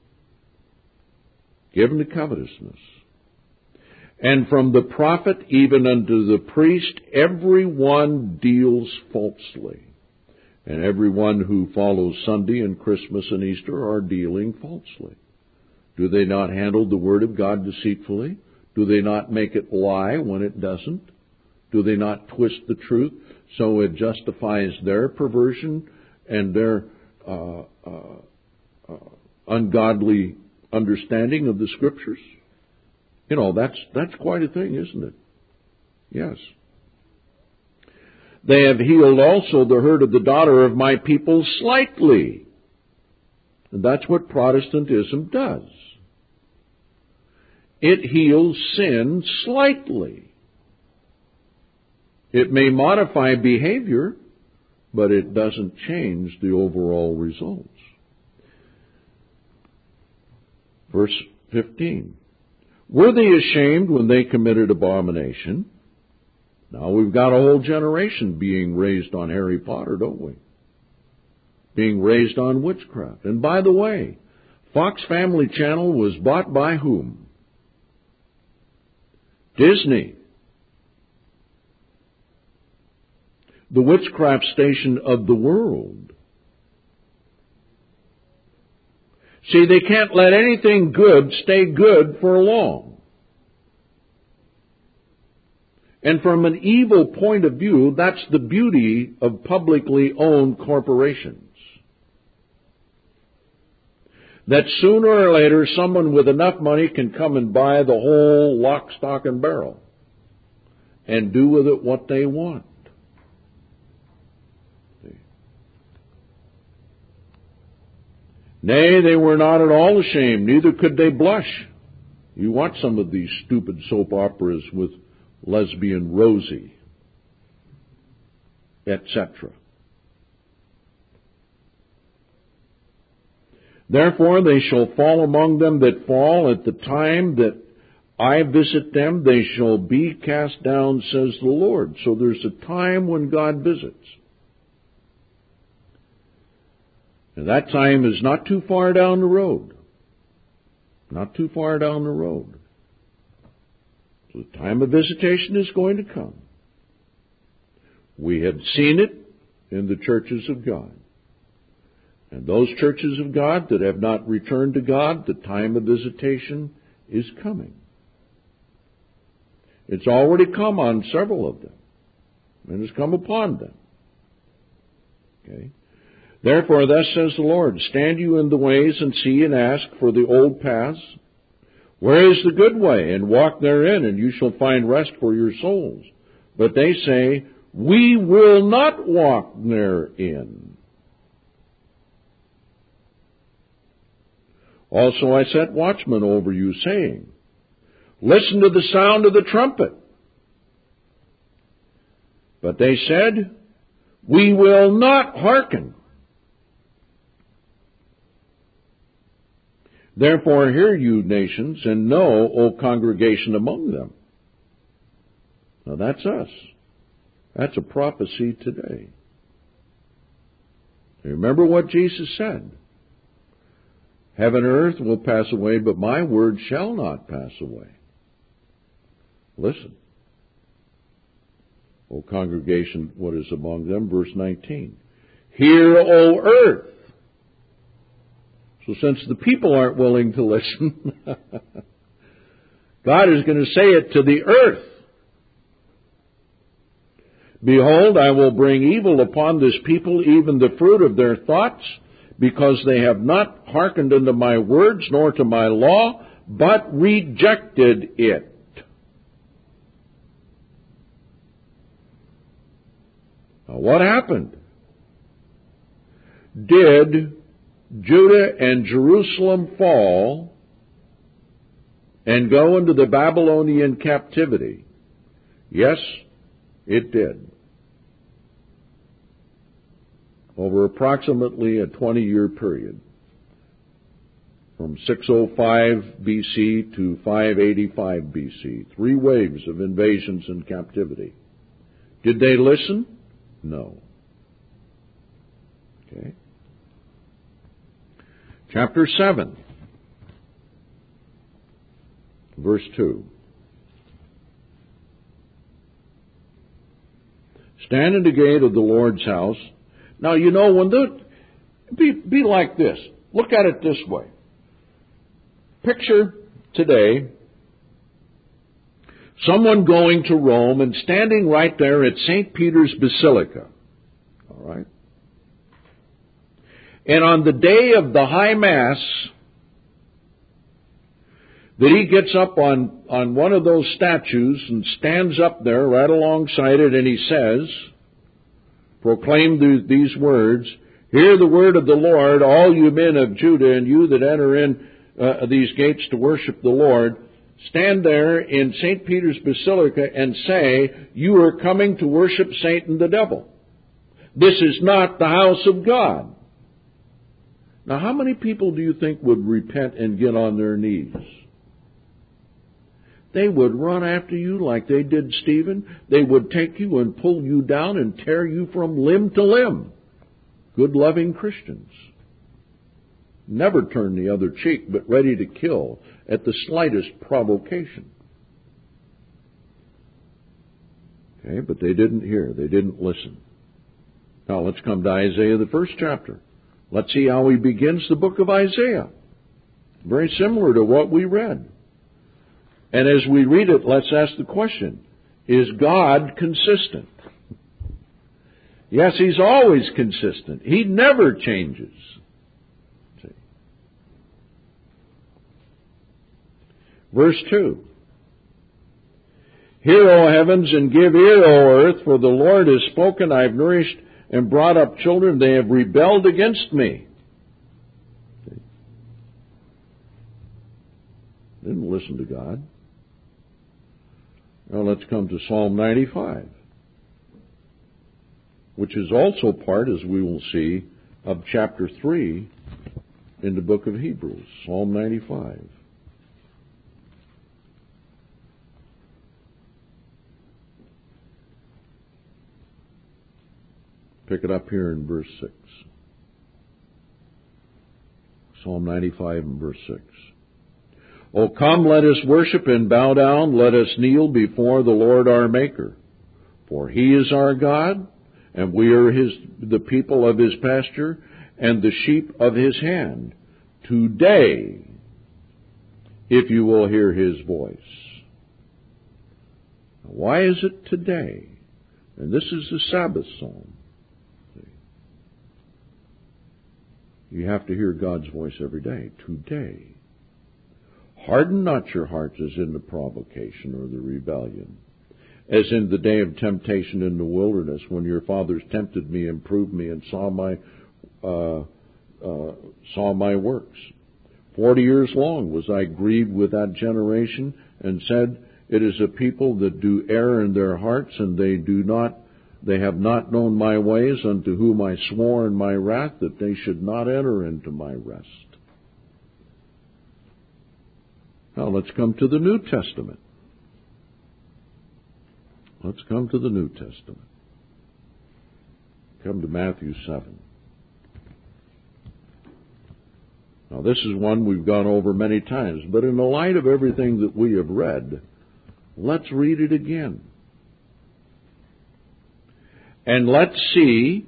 Given to covetousness. And from the prophet even unto the priest, every one deals falsely. And everyone who follows Sunday and Christmas and Easter are dealing falsely. Do they not handle the Word of God deceitfully? Do they not make it lie when it doesn't? Do they not twist the truth so it justifies their perversion and their uh, uh, uh, ungodly understanding of the Scriptures? You know, that's that's quite a thing, isn't it? Yes. They have healed also the hurt of the daughter of my people slightly. And that's what Protestantism does. It heals sin slightly. It may modify behavior, but it doesn't change the overall results. Verse fifteen. Were they ashamed when they committed abomination? Now we've got a whole generation being raised on Harry Potter, don't we? Being raised on witchcraft. And by the way, Fox Family Channel was bought by whom? Disney. The witchcraft station of the world. See, they can't let anything good stay good for long. And from an evil point of view, that's the beauty of publicly owned corporations. That sooner or later, someone with enough money can come and buy the whole lock, stock, and barrel and do with it what they want. Nay, they were not at all ashamed, neither could they blush. You watch some of these stupid soap operas with lesbian Rosie, et cetera. Therefore they shall fall among them that fall. At the time that I visit them, they shall be cast down, says the Lord. So there's a time when God visits. And that time is not too far down the road. Not too far down the road. So the time of visitation is going to come. We have seen it in the churches of God. And those churches of God that have not returned to God, the time of visitation is coming. It's already come on several of them. And it's come upon them. Okay? Therefore, thus says the Lord, stand you in the ways and see and ask for the old paths. Where is the good way? And walk therein, and you shall find rest for your souls. But they say, we will not walk therein. Also I set watchmen over you, saying, listen to the sound of the trumpet. But they said, we will not hearken. Therefore hear you, nations, and know, O congregation among them. Now that's us. That's a prophecy today. Remember what Jesus said. Heaven and earth will pass away, but my word shall not pass away. Listen. O congregation, what is among them? Verse nineteen. Hear, O earth. So since the people aren't willing to listen, God is going to say it to the earth. Behold, I will bring evil upon this people, even the fruit of their thoughts, because they have not hearkened unto my words, nor to my law, but rejected it. Now, what happened? Did Judah and Jerusalem fall and go into the Babylonian captivity? Yes, it did. Over approximately a twenty-year period, from six oh five B C to five eighty-five B C. Three waves of invasions and captivity. Did they listen? No. Okay. Chapter seven, verse two. Stand in the gate of the Lord's house. Now, you know, when the, be, be like this. Look at it this way. Picture today someone going to Rome and standing right there at Saint Peter's Basilica. All right? And on the day of the High Mass, that he gets up on, on one of those statues and stands up there right alongside it, and he says, proclaim th- these words, hear the word of the Lord, all you men of Judah, and you that enter in uh, these gates to worship the Lord. Stand there in Saint Peter's Basilica and say, you are coming to worship Satan the devil. This is not the house of God. Now, how many people do you think would repent and get on their knees? They would run after you like they did Stephen. They would take you and pull you down and tear you from limb to limb. Good, loving Christians. Never turn the other cheek, but ready to kill at the slightest provocation. Okay, but they didn't hear. They didn't listen. Now let's come to Isaiah, the first chapter. Let's see how he begins the book of Isaiah. Very similar to what we read. And as we read it, let's ask the question, is God consistent? Yes, he's always consistent. He never changes. See. Verse two. Hear, O heavens, and give ear, O earth, for the Lord has spoken. I have nourished and brought up children. They have rebelled against me. See. Didn't listen to God. Now let's come to Psalm ninety-five, which is also part, as we will see, of chapter three in the book of Hebrews. Psalm ninety-five. Pick it up here in verse six. Psalm ninety-five and verse six. O come, let us worship and bow down. Let us kneel before the Lord our Maker. For He is our God, and we are His, the people of His pasture, and the sheep of His hand. Today, if you will hear His voice. Why is it today? And this is the Sabbath psalm. You have to hear God's voice every day. Today. Harden not your hearts as in the provocation or the rebellion, as in the day of temptation in the wilderness, when your fathers tempted me and proved me and saw my uh, uh, saw my works. Forty years long was I grieved with that generation, and said, it is a people that do err in their hearts, and they do not They have not known my ways, unto whom I swore in my wrath that they should not enter into my rest. Now let's come to the New Testament. Let's come to the New Testament. Come to Matthew seven. Now this is one we've gone over many times, but in the light of everything that we have read, let's read it again. And let's see,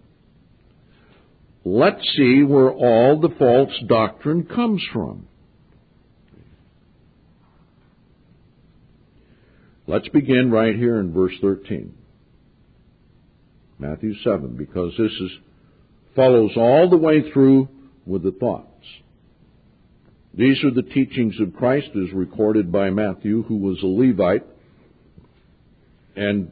let's see where all the false doctrine comes from. Let's begin right here in verse thirteen. Matthew seven, because this is follows all the way through with the thoughts. These are the teachings of Christ as recorded by Matthew, who was a Levite, and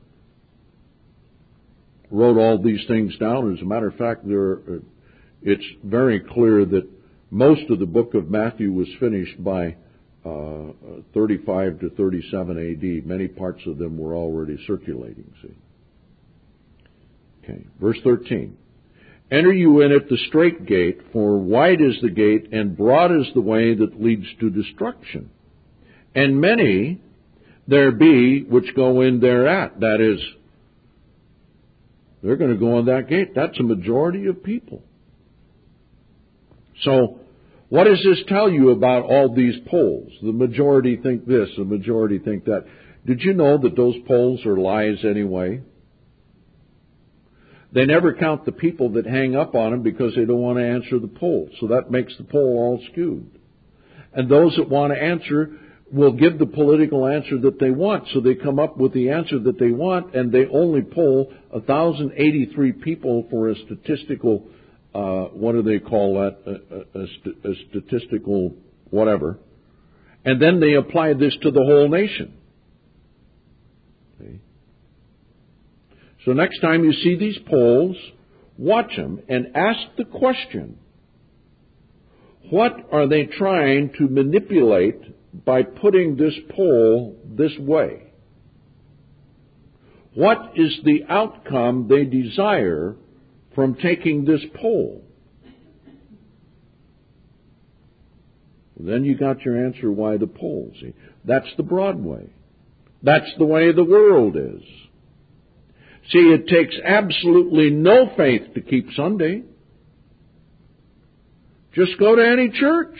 wrote all these things down. As a matter of fact, there, it's very clear that most of the book of Matthew was finished by uh, thirty-five to thirty-seven A D. Many parts of them were already circulating, see. Okay, verse thirteen. Enter you in at the strait gate, for wide is the gate, and broad is the way that leads to destruction. And many there be which go in thereat. That is, they're going to go on that gate. That's a majority of people. So, what does this tell you about all these polls? The majority think this, the majority think that. Did you know that those polls are lies anyway? They never count the people that hang up on them because they don't want to answer the poll. So that makes the poll all skewed. And those that want to answer will give the political answer that they want. So they come up with the answer that they want, and they only poll one thousand eighty-three people for a statistical, uh, what do they call that, a, a, a, a statistical whatever. And then they apply this to the whole nation. Okay. So next time you see these polls, watch them and ask the question, what are they trying to manipulate by putting this poll this way? What is the outcome they desire from taking this poll? Then you got your answer why the poll. See, that's the broad way. That's the way the world is. See, it takes absolutely no faith to keep Sunday. Just go to any church.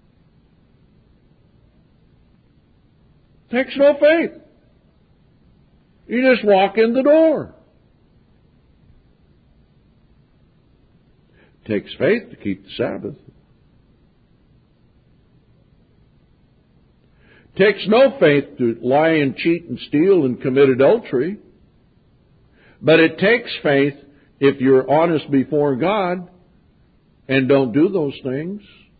Takes no faith. You just walk in the door. Takes faith to keep the Sabbath. Takes no faith to lie and cheat and steal and commit adultery. But it takes faith if you're honest before God and don't do those things.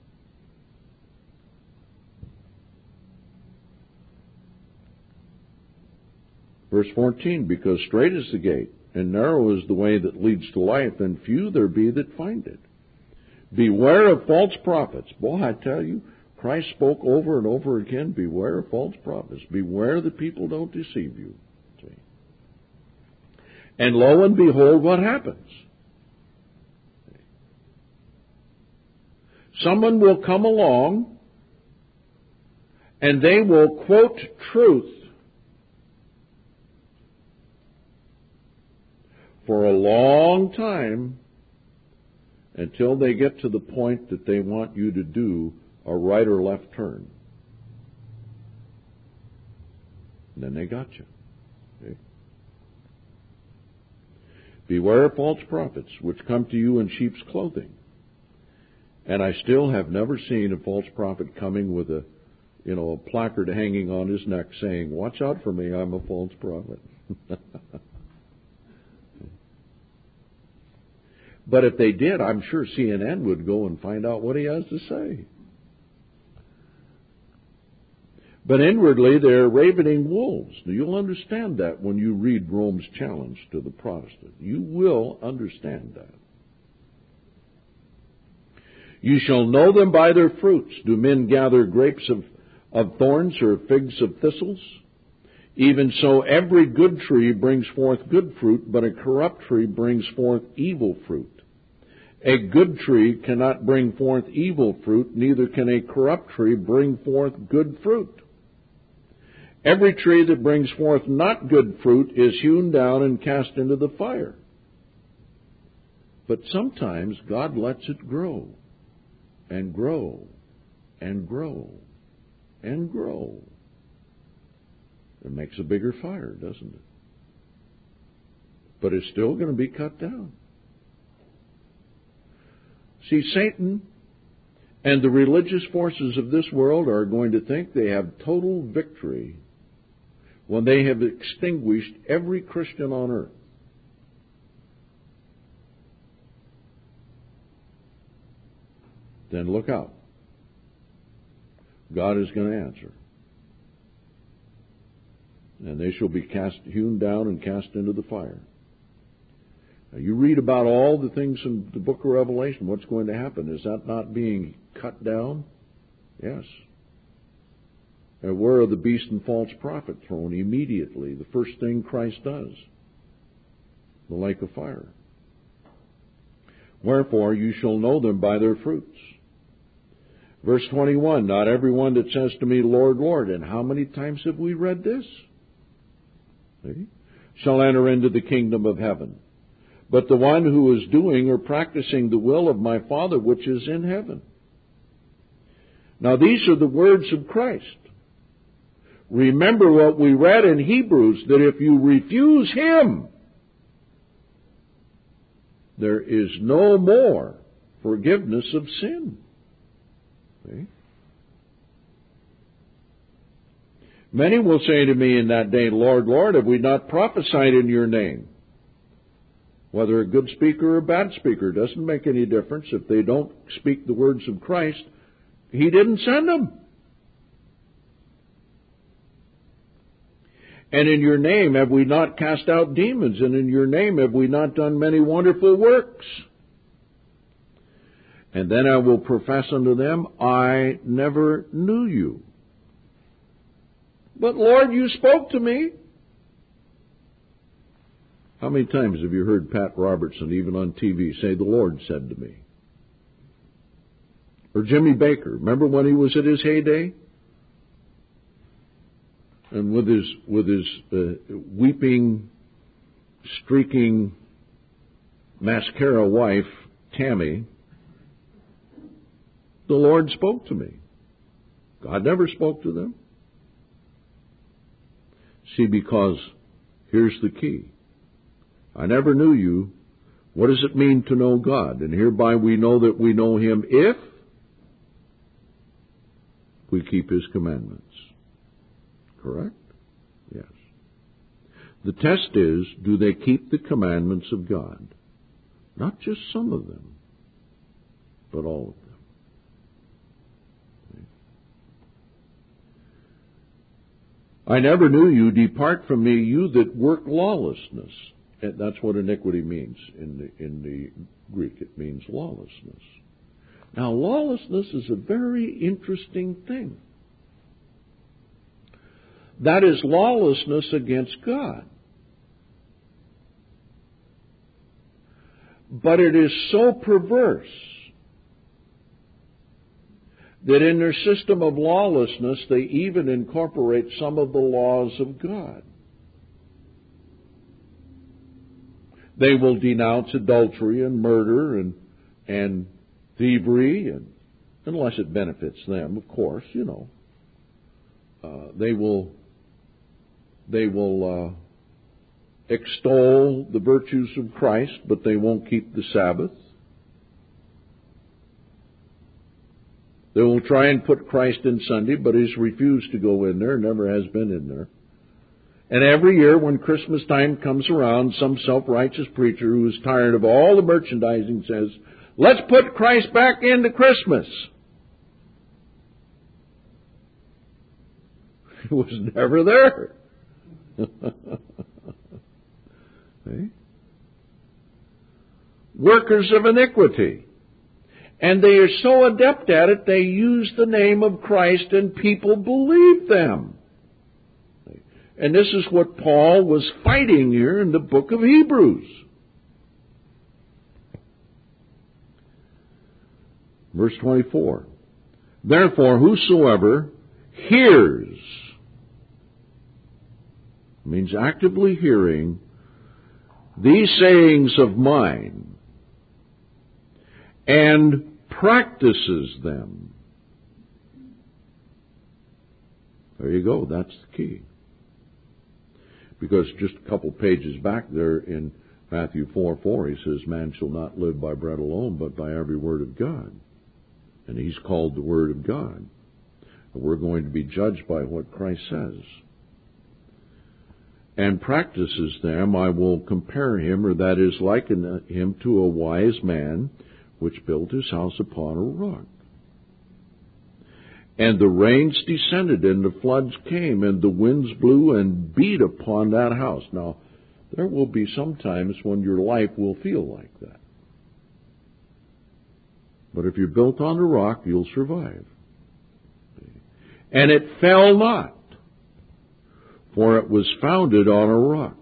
Verse fourteen, because strait is the gate, and narrow is the way that leads to life, and few there be that find it. Beware of false prophets. Boy, I tell you, Christ spoke over and over again, beware of false prophets. Beware that people don't deceive you. See? And lo and behold, what happens? Someone will come along and they will quote truth for a long time until they get to the point that they want you to do a right or left turn. And then they got you. Okay? Beware of false prophets, which come to you in sheep's clothing. And I still have never seen a false prophet coming with a, you know, a placard hanging on his neck saying, "Watch out for me, I'm a false prophet." But if they did, I'm sure C N N would go and find out what he has to say. But inwardly, they're ravening wolves. Now, you'll understand that when you read Rome's challenge to the Protestant. You will understand that. You shall know them by their fruits. Do men gather grapes of, of thorns or figs of thistles? Even so, every good tree brings forth good fruit, but a corrupt tree brings forth evil fruit. A good tree cannot bring forth evil fruit, neither can a corrupt tree bring forth good fruit. Every tree that brings forth not good fruit is hewn down and cast into the fire. But sometimes God lets it grow, and grow, and grow, and grow. It makes a bigger fire, doesn't it? But it's still going to be cut down. See, Satan and the religious forces of this world are going to think they have total victory when they have extinguished every Christian on earth. Then look out. God is going to answer. And they shall be cast, hewn down and cast into the fire. Now, you read about all the things in the book of Revelation. What's going to happen? Is that not being cut down? Yes. And where are the beast and false prophet thrown? Immediately. The first thing Christ does. The lake of fire. Wherefore you shall know them by their fruits. Verse twenty-one, not everyone that says to me, Lord, Lord. And how many times have we read this? See? Shall enter into the kingdom of heaven, but the one who is doing or practicing the will of my Father which is in heaven. Now these are the words of Christ. Remember what we read in Hebrews, that if you refuse Him, there is no more forgiveness of sin. See? Many will say to me in that day, Lord, Lord, have we not prophesied in your name? Whether a good speaker or a bad speaker, doesn't make any difference. If they don't speak the words of Christ, He didn't send them. And in your name have we not cast out demons, and in your name have we not done many wonderful works? And then I will profess unto them, I never knew you. But Lord, you spoke to me. How many times have you heard Pat Robertson, even on T V, say, the Lord said to me? Or Jimmy Baker, remember when he was at his heyday? And with his, with his uh, weeping, streaking mascara wife, Tammy, the Lord spoke to me. God never spoke to them. See, because here's the key. I never knew you. What does it mean to know God? And hereby we know that we know Him if we keep His commandments. Correct? Yes. The test is, do they keep the commandments of God? Not just some of them, but all of them. I never knew you. Depart from me, you that work lawlessness. And that's what iniquity means in the, in the Greek. It means lawlessness. Now, lawlessness is a very interesting thing. That is lawlessness against God. But it is so perverse that in their system of lawlessness, they even incorporate some of the laws of God. They will denounce adultery and murder and, and thievery, and unless it benefits them, of course, you know. Uh, they will, they will uh, extol the virtues of Christ, but they won't keep the Sabbath. They will try and put Christ in Sunday, but he's refused to go in there, never has been in there. And every year when Christmas time comes around, some self-righteous preacher who is tired of all the merchandising says, let's put Christ back into Christmas. He was never there. See? Workers of iniquity. And they are so adept at it, they use the name of Christ and people believe them. And this is what Paul was fighting here in the book of Hebrews. Verse twenty-four. Therefore, whosoever hears, means actively hearing, these sayings of mine, and practices them. There you go, that's the key. Because just a couple pages back there in Matthew four four, he says, man shall not live by bread alone, but by every word of God. And he's called the Word of God. And we're going to be judged by what Christ says. And practices them, I will compare him, or that is, liken him to a wise man which built his house upon a rock. And the rains descended, and the floods came, and the winds blew and beat upon that house. Now, there will be some times when your life will feel like that. But if you're built on a rock, you'll survive. And it fell not, for it was founded on a rock.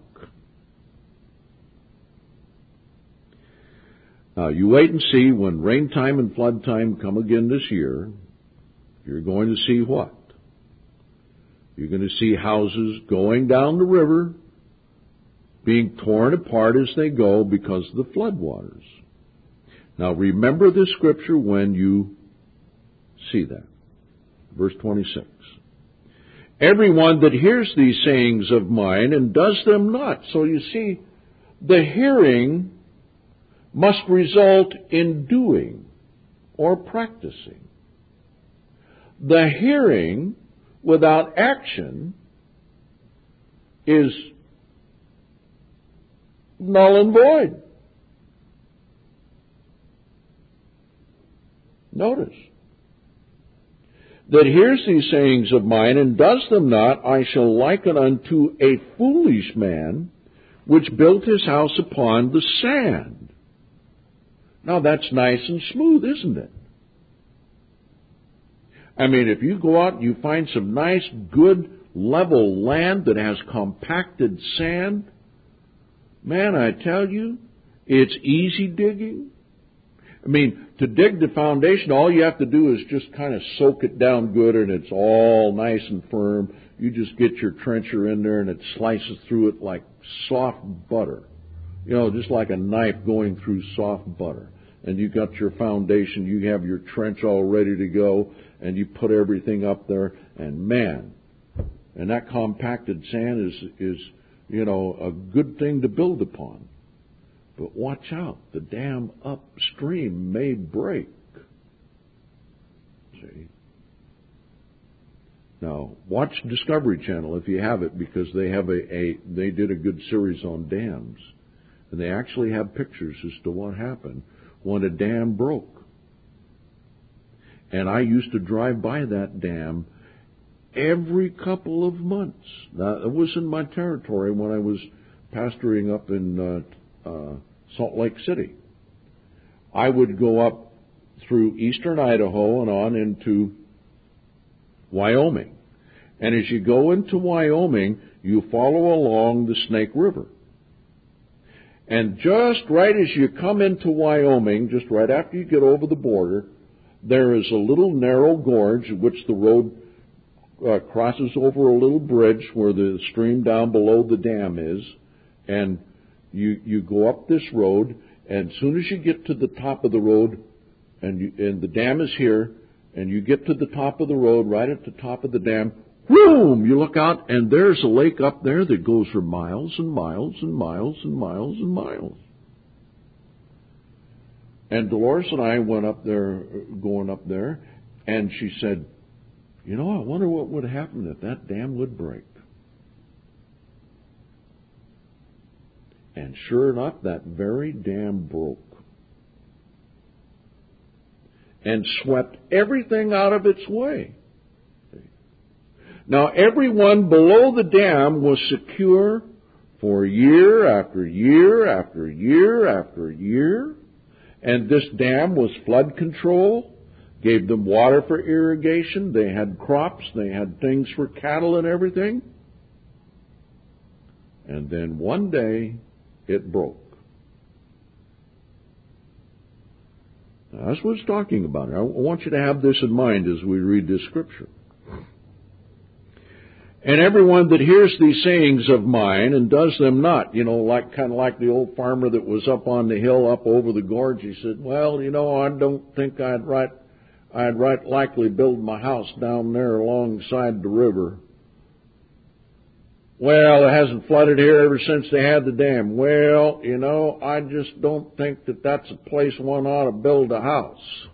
Now, you wait and see when rain time and flood time come again this year. You're going to see what? You're going to see houses going down the river, being torn apart as they go because of the floodwaters. Now remember the scripture when you see that. Verse twenty-six. Everyone that hears these sayings of mine and does them not. So you see, the hearing must result in doing or practicing. The hearing without action is null and void. Notice. That hears these sayings of mine and does them not, I shall liken unto a foolish man which built his house upon the sand. Now that's nice and smooth, isn't it? I mean, if you go out and you find some nice, good, level land that has compacted sand, man, I tell you, it's easy digging. I mean, to dig the foundation, all you have to do is just kind of soak it down good, and it's all nice and firm. You just get your trencher in there, and it slices through it like soft butter. You know, just like a knife going through soft butter. And you got your foundation, you have your trench all ready to go, and you put everything up there, and man, and that compacted sand is, is, you know, a good thing to build upon. But watch out, the dam upstream may break. See? Now, watch Discovery Channel if you have it, because they have a, a they did a good series on dams. And they actually have pictures as to what happened when a dam broke. And I used to drive by that dam every couple of months. Now, it was in my territory when I was pastoring up in uh, uh, Salt Lake City. I would go up through eastern Idaho and on into Wyoming. And as you go into Wyoming, you follow along the Snake River. And just right as you come into Wyoming, just right after you get over the border, there is a little narrow gorge which the road uh, crosses over a little bridge where the stream down below the dam is. And you you go up this road, and as soon as you get to the top of the road, and, you, and the dam is here, and you get to the top of the road, right at the top of the dam, boom, you look out, and there's a lake up there that goes for miles and miles and miles and miles and miles. And Dolores and I went up there, going up there, and she said, you know, I wonder what would happen if that dam would break. And sure enough, that very dam broke and swept everything out of its way. Now, everyone below the dam was secure for year after year after year after year, and this dam was flood control, gave them water for irrigation, they had crops, they had things for cattle and everything. And then one day, it broke. Now, that's what it's talking about. I want you to have this in mind as we read this scripture. And everyone that hears these sayings of mine and does them not, you know, like kind of like the old farmer that was up on the hill up over the gorge, he said, well, you know, I don't think I'd right, I'd right likely build my house down there alongside the river. Well, it hasn't flooded here ever since they had the dam. Well, you know, I just don't think that that's a place one ought to build a house.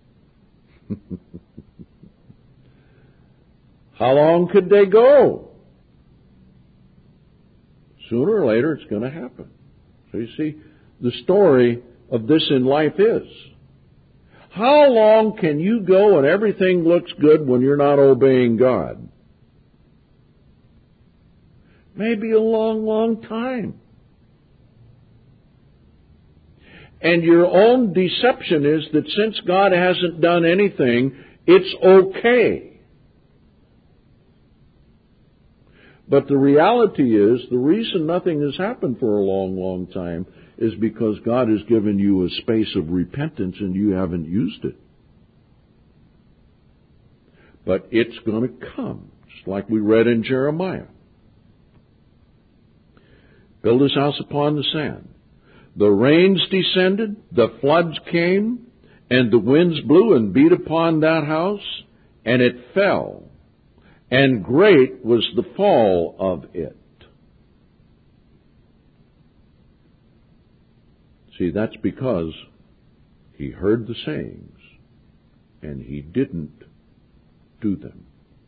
How long could they go? Sooner or later, it's going to happen. So you see, the story of this in life is, how long can you go and everything looks good when you're not obeying God? Maybe a long, long time. And your own deception is that since God hasn't done anything, it's okay. But the reality is, the reason nothing has happened for a long, long time is because God has given you a space of repentance and you haven't used it. But it's going to come, just like we read in Jeremiah. Build his house upon the sand. The rains descended, the floods came, and the winds blew and beat upon that house, and it fell. And great was the fall of it. See, that's because he heard the sayings and he didn't do them.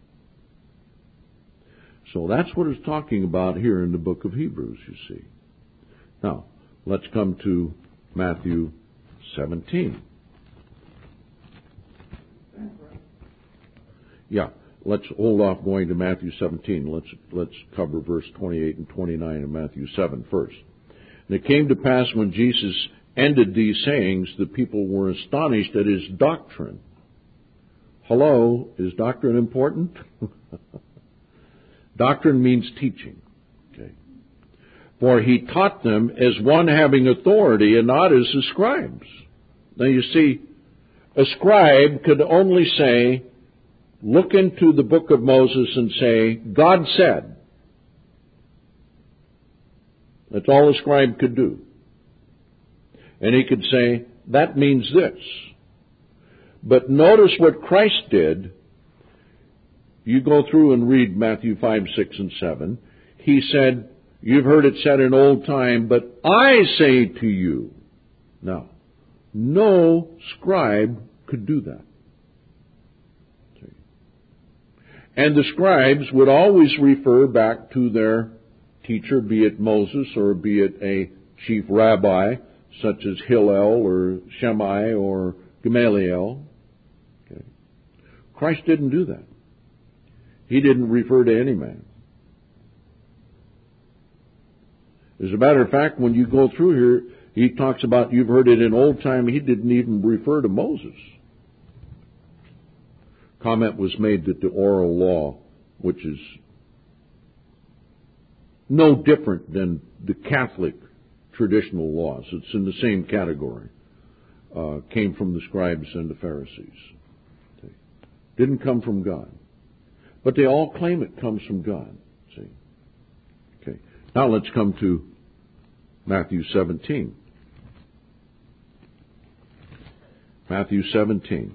So that's what it's talking about here in the book of Hebrews, you see. Now, let's come to Matthew seventeen. Yeah. Let's hold off going to Matthew seventeen. Let's let's cover verse twenty-eight and twenty-nine of Matthew seven first. And it came to pass when Jesus ended these sayings, the people were astonished at his doctrine. Hello, is doctrine important? Doctrine means teaching. Okay. For he taught them as one having authority and not as the scribes. Now you see, a scribe could only say, look into the book of Moses and say, God said. That's all a scribe could do. And he could say, that means this. But notice what Christ did. You go through and read Matthew five, six, and seven. He said, you've heard it said in old time, but I say to you. Now, no scribe could do that. And the scribes would always refer back to their teacher, be it Moses or be it a chief rabbi, such as Hillel or Shammai or Gamaliel. Okay. Christ didn't do that. He didn't refer to any man. As a matter of fact, when you go through here, He talks about, you've heard it in old time, he didn't even refer to Moses. Comment was made that the oral law, which is no different than the Catholic traditional laws, it's in the same category, uh, came from the scribes and the Pharisees. See? Didn't come from God. But they all claim it comes from God. See? Okay. Now let's come to Matthew seventeen. Matthew seventeen.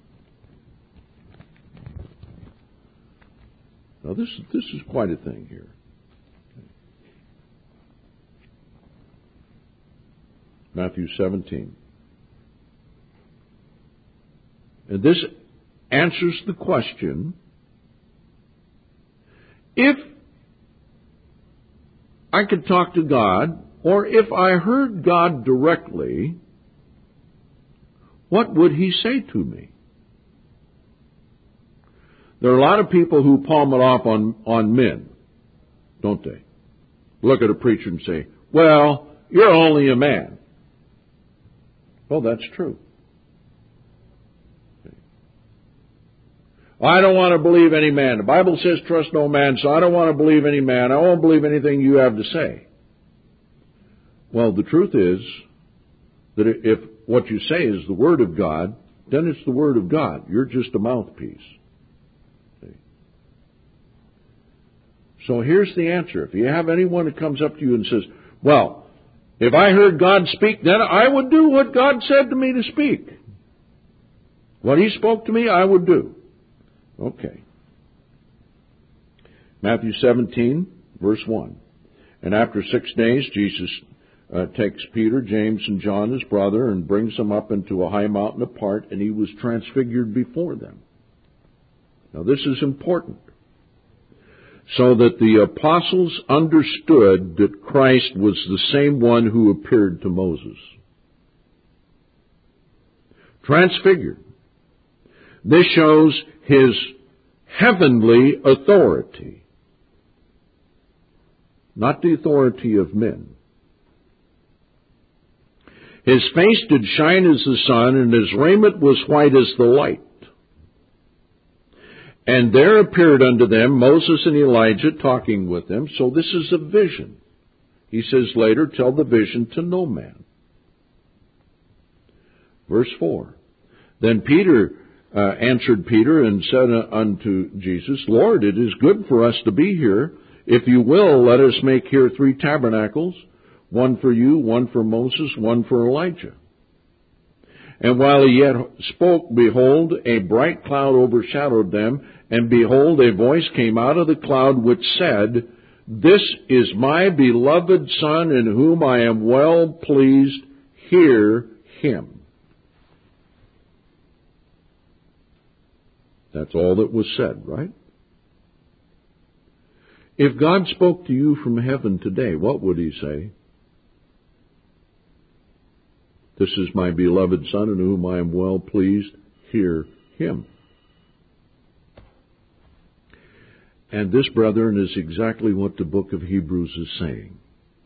Now this, this is quite a thing here. Matthew seventeen. And this answers the question, if I could talk to God, or if I heard God directly, what would He say to me? There are a lot of people who palm it off on, on men, don't they? Look at a preacher and say, well, you're only a man. Well, that's true. I don't want to believe any man. The Bible says trust no man, so I don't want to believe any man. I won't believe anything you have to say. Well, the truth is that if what you say is the Word of God, then it's the Word of God. You're just a mouthpiece. So here's the answer. If you have anyone that comes up to you and says, well, if I heard God speak, then I would do what God said to me to speak. What He spoke to me, I would do. Okay. Matthew seventeen, verse one. And after six days, Jesus uh, takes Peter, James, and John, his brother, and brings them up into a high mountain apart, and He was transfigured before them. Now this is important, so that the apostles understood that Christ was the same one who appeared to Moses. Transfigured. This shows His heavenly authority, not the authority of men. His face did shine as the sun, and His raiment was white as the light. And there appeared unto them Moses and Elijah talking with them. So this is a vision. He says later, tell the vision to no man. Verse four. Then Peter uh, answered Peter and said unto Jesus, Lord, it is good for us to be here. If you will, let us make here three tabernacles, one for you, one for Moses, one for Elijah. And while he yet spoke, behold, a bright cloud overshadowed them, and behold, a voice came out of the cloud which said, This is my beloved Son, in whom I am well pleased. Hear Him. That's all that was said, right? If God spoke to you from heaven today, what would He say? This is my beloved Son, in whom I am well pleased. Hear Him. And this, brethren, is exactly what the book of Hebrews is saying.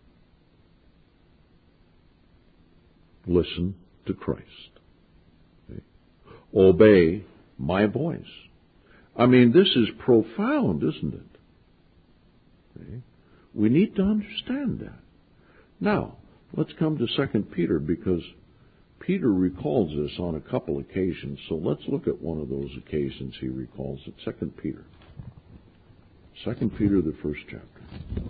Listen to Christ. Okay. Obey my voice. I mean, this is profound, isn't it? Okay. We need to understand that. Now, let's come to Second Peter, because Peter recalls this on a couple occasions. So let's look at one of those occasions he recalls it. Second Peter. Second Peter, the first chapter.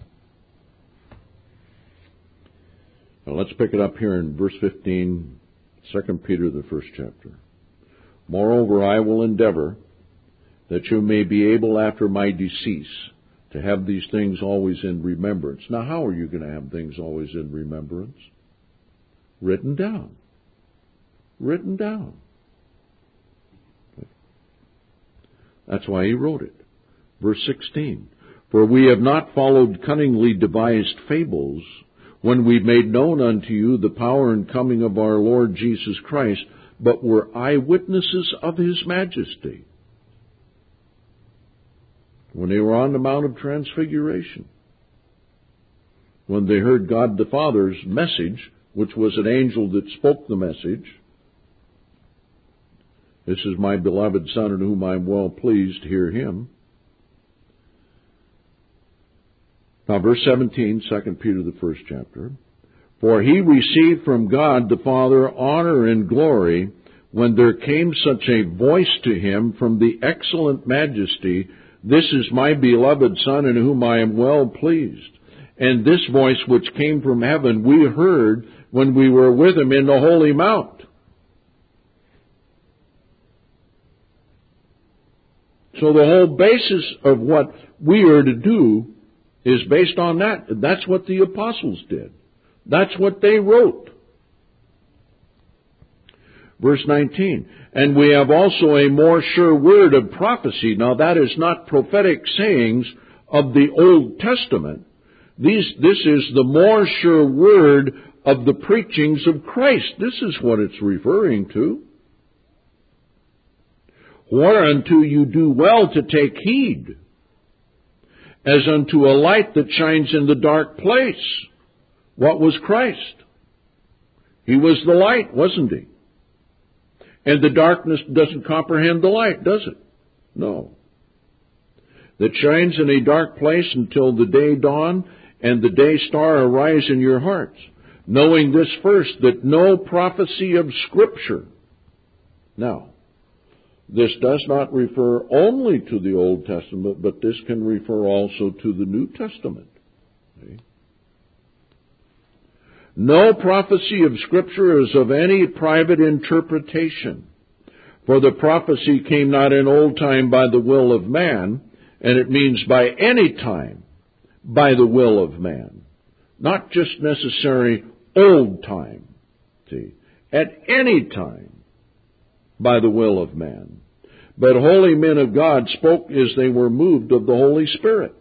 Now let's pick it up here in verse fifteen, Second Peter, the first chapter. Moreover, I will endeavor that you may be able after my decease to have these things always in remembrance. Now, how are you going to have things always in remembrance? Written down. Written down. That's why he wrote it. Verse sixteen. For we have not followed cunningly devised fables when we made known unto you the power and coming of our Lord Jesus Christ, but were eyewitnesses of His majesty. When they were on the Mount of Transfiguration, when they heard God the Father's message which was an angel that spoke the message. This is my beloved Son in whom I am well pleased, hear him. Now verse seventeen, Second Peter, the first chapter. For he received from God the Father honor and glory when there came such a voice to him from the excellent majesty, this is my beloved Son in whom I am well pleased. And this voice which came from heaven we heard when we were with him in the holy mount. So the whole basis of what we are to do is based on that. That's what the apostles did. That's what they wrote. Verse nineteen, and we have also a more sure word of prophecy. Now that is not prophetic sayings of the Old Testament. These, this is the more sure word of the preachings of Christ. This is what it's referring to. Whereunto you do well to take heed, as unto a light that shines in the dark place. What was Christ? He was the light, wasn't he? And the darkness doesn't comprehend the light, does it? No. That shines in a dark place until the day dawn and the day star arise in your hearts, knowing this first, that no prophecy of Scripture. Now, this does not refer only to the Old Testament, but this can refer also to the New Testament. See? No prophecy of Scripture is of any private interpretation, for the prophecy came not in old time by the will of man, and it means by any time by the will of man, not just necessary old time. See, at any time by the will of man. But holy men of God spoke as they were moved of the Holy Spirit.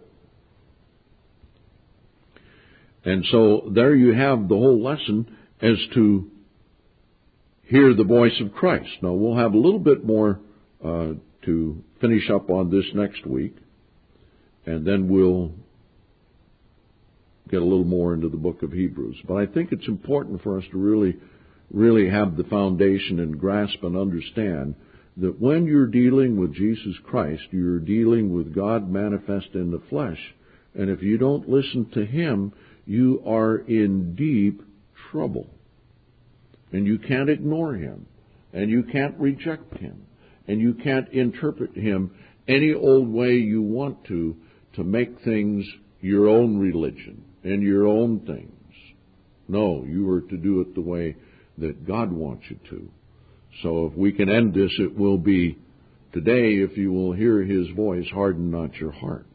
And so there you have the whole lesson as to hear the voice of Christ. Now we'll have a little bit more uh, to finish up on this next week, and then we'll get a little more into the book of Hebrews. But I think it's important for us to really, really have the foundation and grasp and understand that when you're dealing with Jesus Christ, you're dealing with God manifest in the flesh. And if you don't listen to him, you are in deep trouble. And you can't ignore him. And you can't reject him. And you can't interpret him any old way you want to, to make things your own religion and your own things. No, you are to do it the way that God wants you to. So if we can end this, it will be, today, if you will hear his voice, harden not your heart.